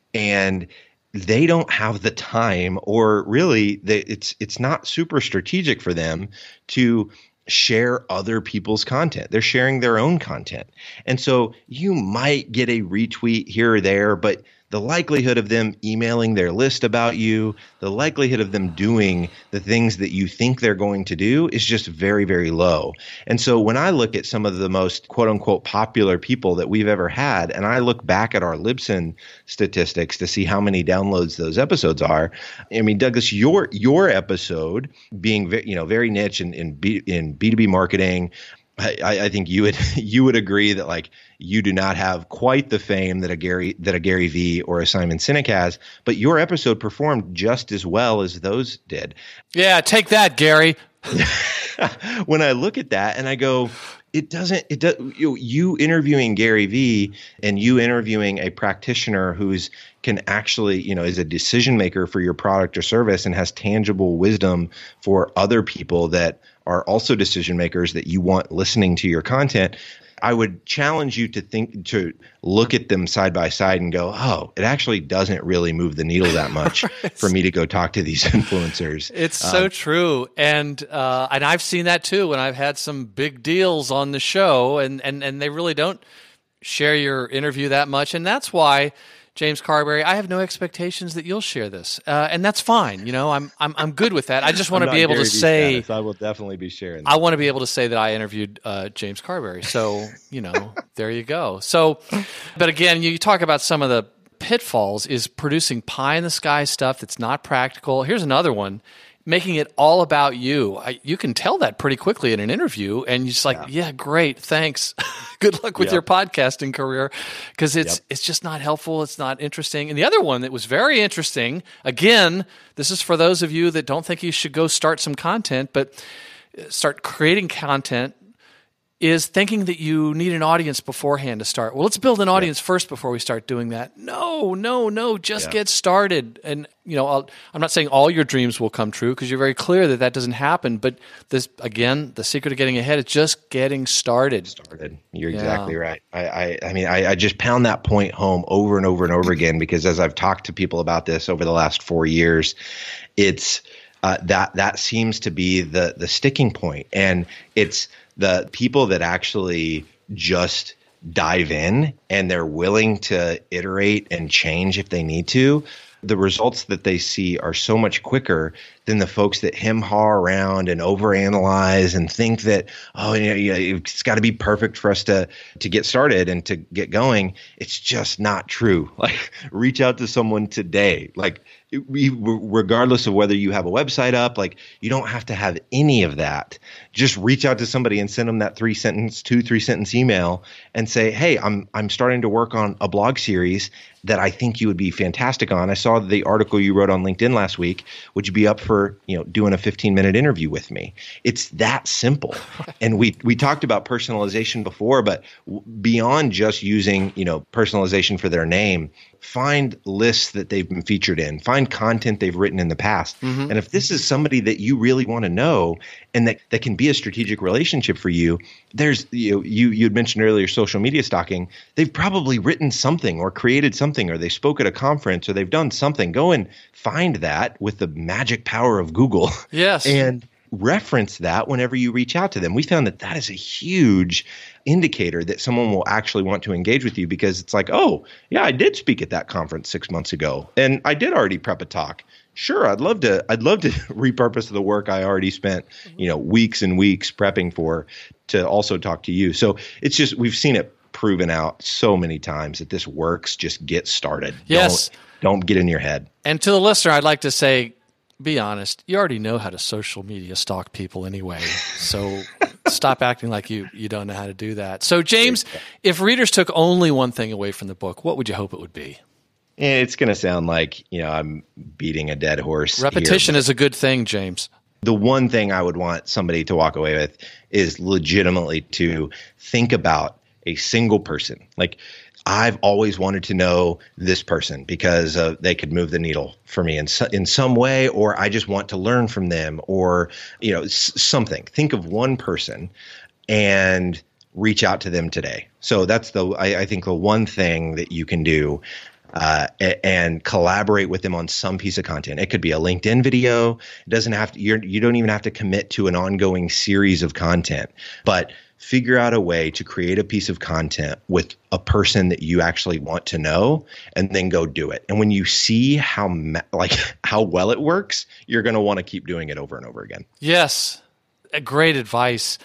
And they don't have the time, or really they, it's it's not super strategic for them to share other people's content. They're sharing their own content. And so you might get a retweet here or there, but the likelihood of them emailing their list about you, the likelihood of them doing the things that you think they're going to do is just very, very low. And so when I look at some of the most quote unquote popular people that we've ever had, and I look back at our Libsyn statistics to see how many downloads those episodes are, I mean, Douglas, your your episode being very, you know, very niche in in, B, in B two B marketing, I, I think you would you would agree that like you do not have quite the fame that a Gary that a Gary Vee or a Simon Sinek has, but your episode performed just as well as those did. Yeah, take that, Gary. When I look at that and I go, it doesn't. It does. You, you interviewing Gary Vee and you interviewing a practitioner who's can actually, you know, is a decision maker for your product or service and has tangible wisdom for other people that are also decision makers that you want listening to your content. I would challenge you to think, to look at them side by side and go, oh, it actually doesn't really move the needle that much right. for me to go talk to these influencers. It's um, so true. And uh, and I've seen that too when I've had some big deals on the show and, and, and they really don't share your interview that much. And that's why, James Carbary, I have no expectations that you'll share this, uh, and that's fine. You know, I'm I'm I'm good with that. I just want to be able Gary to say status. I will definitely be sharing that. I want to be able to say that I interviewed uh, James Carbary. So you know, there you go. So, but again, you talk about some of the pitfalls is producing pie in the sky stuff that's not practical. Here's another one. Making it all about you. I, you can tell that pretty quickly in an interview, and you're just like, yeah, yeah great, thanks. Good luck with yep. your podcasting career, because it's yep. it's just not helpful. It's not interesting. And the other one that was very interesting, again, this is for those of you that don't think you should go start some content, but start creating content, is thinking that you need an audience beforehand to start. Well, let's build an audience yeah. first before we start doing that. No, no, no, just yeah. get started. And, you know, I'll, I'm not saying all your dreams will come true because you're very clear that that doesn't happen. But this, again, the secret of getting ahead is just getting started. Started. You're yeah. exactly right. I, I, I mean, I, I just pound that point home over and over and over again because as I've talked to people about this over the last four years, it's uh, that that seems to be the the sticking point. And it's the people that actually just dive in and they're willing to iterate and change if they need to, the results that they see are so much quicker than the folks that hem-haw around and overanalyze and think that, oh, you know, yeah, it's got to be perfect for us to to get started and to get going. It's just not true. Like, reach out to someone today. Like, we, regardless of whether you have a website up, like, you don't have to have any of that. Just reach out to somebody and send them that three sentence, two, three sentence email and say, hey, I'm I'm starting to work on a blog series that I think you would be fantastic on. I saw the article you wrote on LinkedIn last week. Would you be up for, you know, doing a fifteen minute interview with me? It's that simple. And we we talked about personalization before, but beyond just using, you know, personalization for their name, find lists that they've been featured in, find content they've written in the past. Mm-hmm. And if this is somebody that you really want to know and that, that can be a strategic relationship for you, there's, you know, you, you had mentioned earlier social media stalking. They've probably written something or created something, or they spoke at a conference, or they've done something. Go and find that with the magic power of Google. Yes. And reference that whenever you reach out to them. We found that that is a huge indicator that someone will actually want to engage with you, because it's like, oh, yeah, I did speak at that conference six months ago and I did already prep a talk. Sure, I'd love to I'd love to repurpose the work I already spent, you know, weeks and weeks prepping for to also talk to you. So it's just, we've seen it proven out so many times that this works. Just get started. Yes. Don't, don't get in your head. And to the listener, I'd like to say, be honest, you already know how to social media stalk people anyway. So stop acting like you, you don't know how to do that. So, James, if readers took only one thing away from the book, what would you hope it would be? It's going to sound like, you know, I'm beating a dead horse. Repetition here, is a good thing, James. The one thing I would want somebody to walk away with is legitimately to think about a single person. Like, I've always wanted to know this person because uh, they could move the needle for me in so, in some way, or I just want to learn from them, or, you know, s- something. Think of one person and reach out to them today. So that's the I, I think the one thing that you can do. Uh, and collaborate with them on some piece of content. It could be a LinkedIn video. It doesn't have to. You're, you don't even have to commit to an ongoing series of content, but figure out a way to create a piece of content with a person that you actually want to know, and then go do it. And when you see how ma- like how well it works, you're going to want to keep doing it over and over again. Yes, great advice.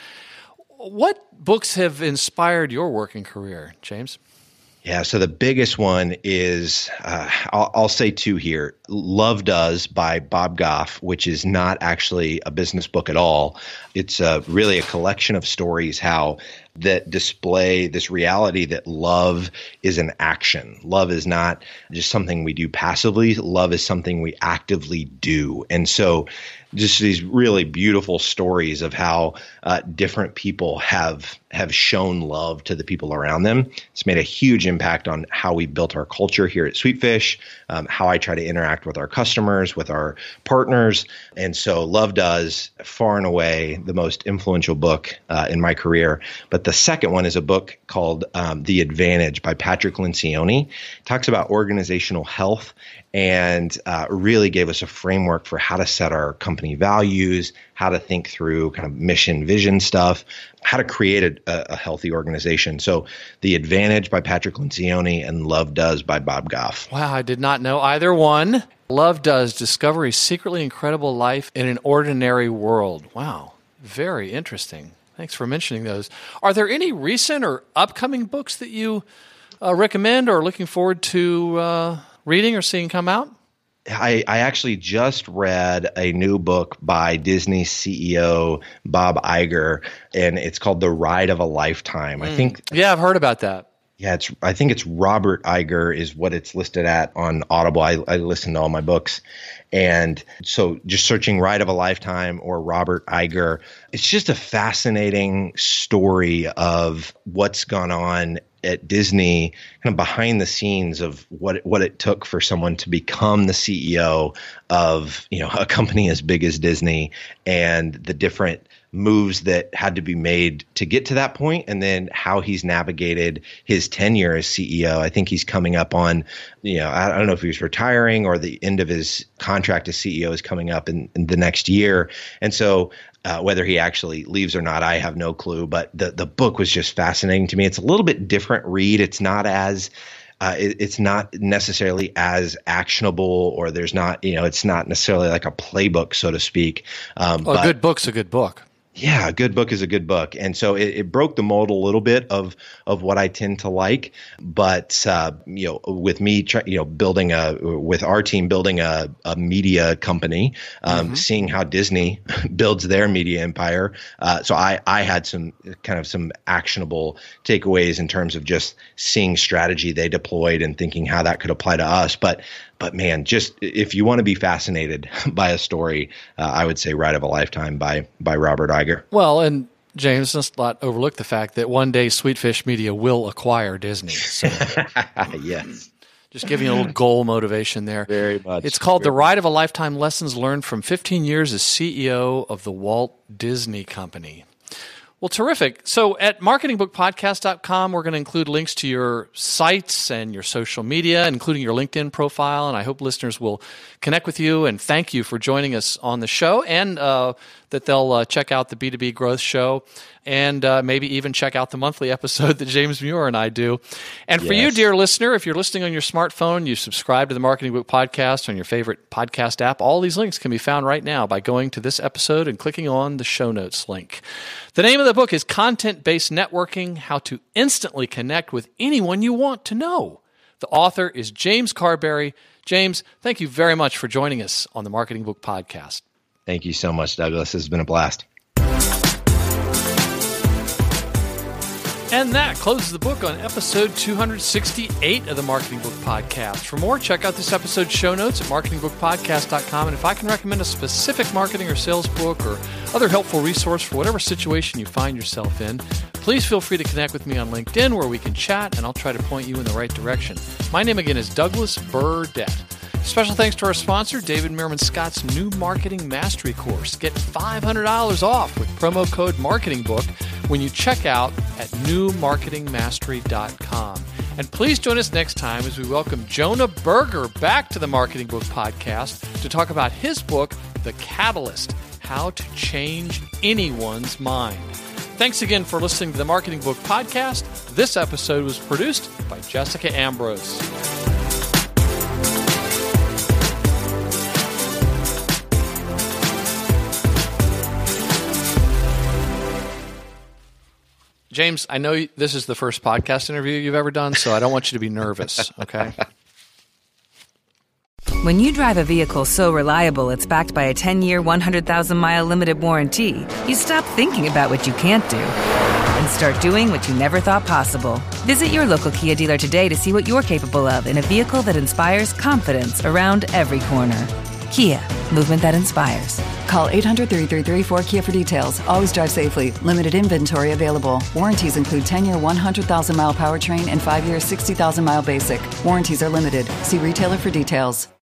What books have inspired your working career, James? Yeah, so the biggest one is, uh, I'll, I'll say two here. Love Does by Bob Goff, which is not actually a business book at all. It's uh, really a collection of stories how that display this reality that love is an action. Love is not just something we do passively. Love is something we actively do. And so just these really beautiful stories of how uh, different people have have shown love to the people around them. It's made a huge impact on how we built our culture here at Sweetfish, um, how I try to interact with our customers, with our partners. And so Love Does, far and away, the most influential book uh, in my career. But the second one is a book called um, The Advantage by Patrick Lencioni. It talks about organizational health and uh, really gave us a framework for how to set our company values, how to think through kind of mission, vision stuff, how to create a, a healthy organization. So The Advantage by Patrick Lencioni and Love Does by Bob Goff. Wow, I did not know either one. Love Does, Discover a Secretly Incredible Life in an Ordinary World. Wow, very interesting. Thanks for mentioning those. Are there any recent or upcoming books that you uh, recommend or are looking forward to uh, reading or seeing come out? I, I actually just read a new book by Disney C E O Bob Iger, and it's called The Ride of a Lifetime. Mm. I think. Yeah, I've heard about that. Yeah, it's. I think it's Robert Iger is what it's listed at on Audible. I, I listen to all my books. And so just searching Ride of a Lifetime or Robert Iger, it's just a fascinating story of what's gone on at Disney, kind of behind the scenes of what what it took for someone to become the C E O of, you know, a company as big as Disney, and the different moves that had to be made to get to that point, and then how he's navigated his tenure as C E O. I think he's coming up on, you know, I don't know if he's retiring or the end of his contract as C E O is coming up in, in the next year. And so uh, whether he actually leaves or not, I have no clue. But the, the book was just fascinating to me. It's a little bit different read. It's not as Uh, it, it's not necessarily as actionable, or there's not, you know, it's not necessarily like a playbook, so to speak. Um, well, but, a good book's a good book. Yeah, a good book is a good book. And so it, it broke the mold a little bit of of what I tend to like. But, uh, you know, with me, try, you know, building a, with our team, building a, a media company, um, mm-hmm. seeing how Disney builds their media empire. Uh, so I, I had some kind of some actionable takeaways in terms of just seeing strategy they deployed and thinking how that could apply to us. But But man, just if you want to be fascinated by a story, uh, I would say Ride of a Lifetime by by Robert Iger. Well, and James, let's not overlook the fact that one day Sweetfish Media will acquire Disney. So yes. Just giving you a little goal motivation there. Very much. It's called Very The Ride of a Lifetime, Lessons Learned from fifteen years as C E O of the Walt Disney Company. Well, terrific. So at marketing book podcast dot com, we're going to include links to your sites and your social media, including your LinkedIn profile. And I hope listeners will connect with you and thank you for joining us on the show, and uh, that they'll uh, check out the B two B Growth Show, and uh, maybe even check out the monthly episode that James Muir and I do. And for yes. you, dear listener, if you're listening on your smartphone, you subscribe to the Marketing Book Podcast on your favorite podcast app. All these links can be found right now by going to this episode and clicking on the show notes link. The name of the book is Content-Based Networking, How to Instantly Connect with Anyone You Want to Know. The author is James Carbary. James, thank you very much for joining us on the Marketing Book Podcast. Thank you so much, Douglas. It's been a blast. And that closes the book on episode two hundred sixty-eight of the Marketing Book Podcast. For more, check out this episode's show notes at marketing book podcast dot com. And if I can recommend a specific marketing or sales book or other helpful resource for whatever situation you find yourself in, please feel free to connect with me on LinkedIn, where we can chat and I'll try to point you in the right direction. My name again is Douglas Burdett. Special thanks to our sponsor, David Meerman Scott's new Marketing Mastery course. Get five hundred dollars off with promo code MarketingBook when you check out at new marketing mastery dot com. And please join us next time as we welcome Jonah Berger back to the Marketing Book Podcast to talk about his book, The Catalyst, How to Change Anyone's Mind. Thanks again for listening to the Marketing Book Podcast. This episode was produced by Jessica Ambrose. James, I know this is the first podcast interview you've ever done, so I don't want you to be nervous, okay? When you drive a vehicle so reliable it's backed by a ten-year, one hundred thousand mile limited warranty, you stop thinking about what you can't do and start doing what you never thought possible. Visit your local Kia dealer today to see what you're capable of in a vehicle that inspires confidence around every corner. Kia, movement that inspires. Call eight hundred, three three three, four Kia for details. Always drive safely. Limited inventory available. Warranties include ten-year, one hundred thousand mile powertrain and five-year, sixty thousand mile basic. Warranties are limited. See retailer for details.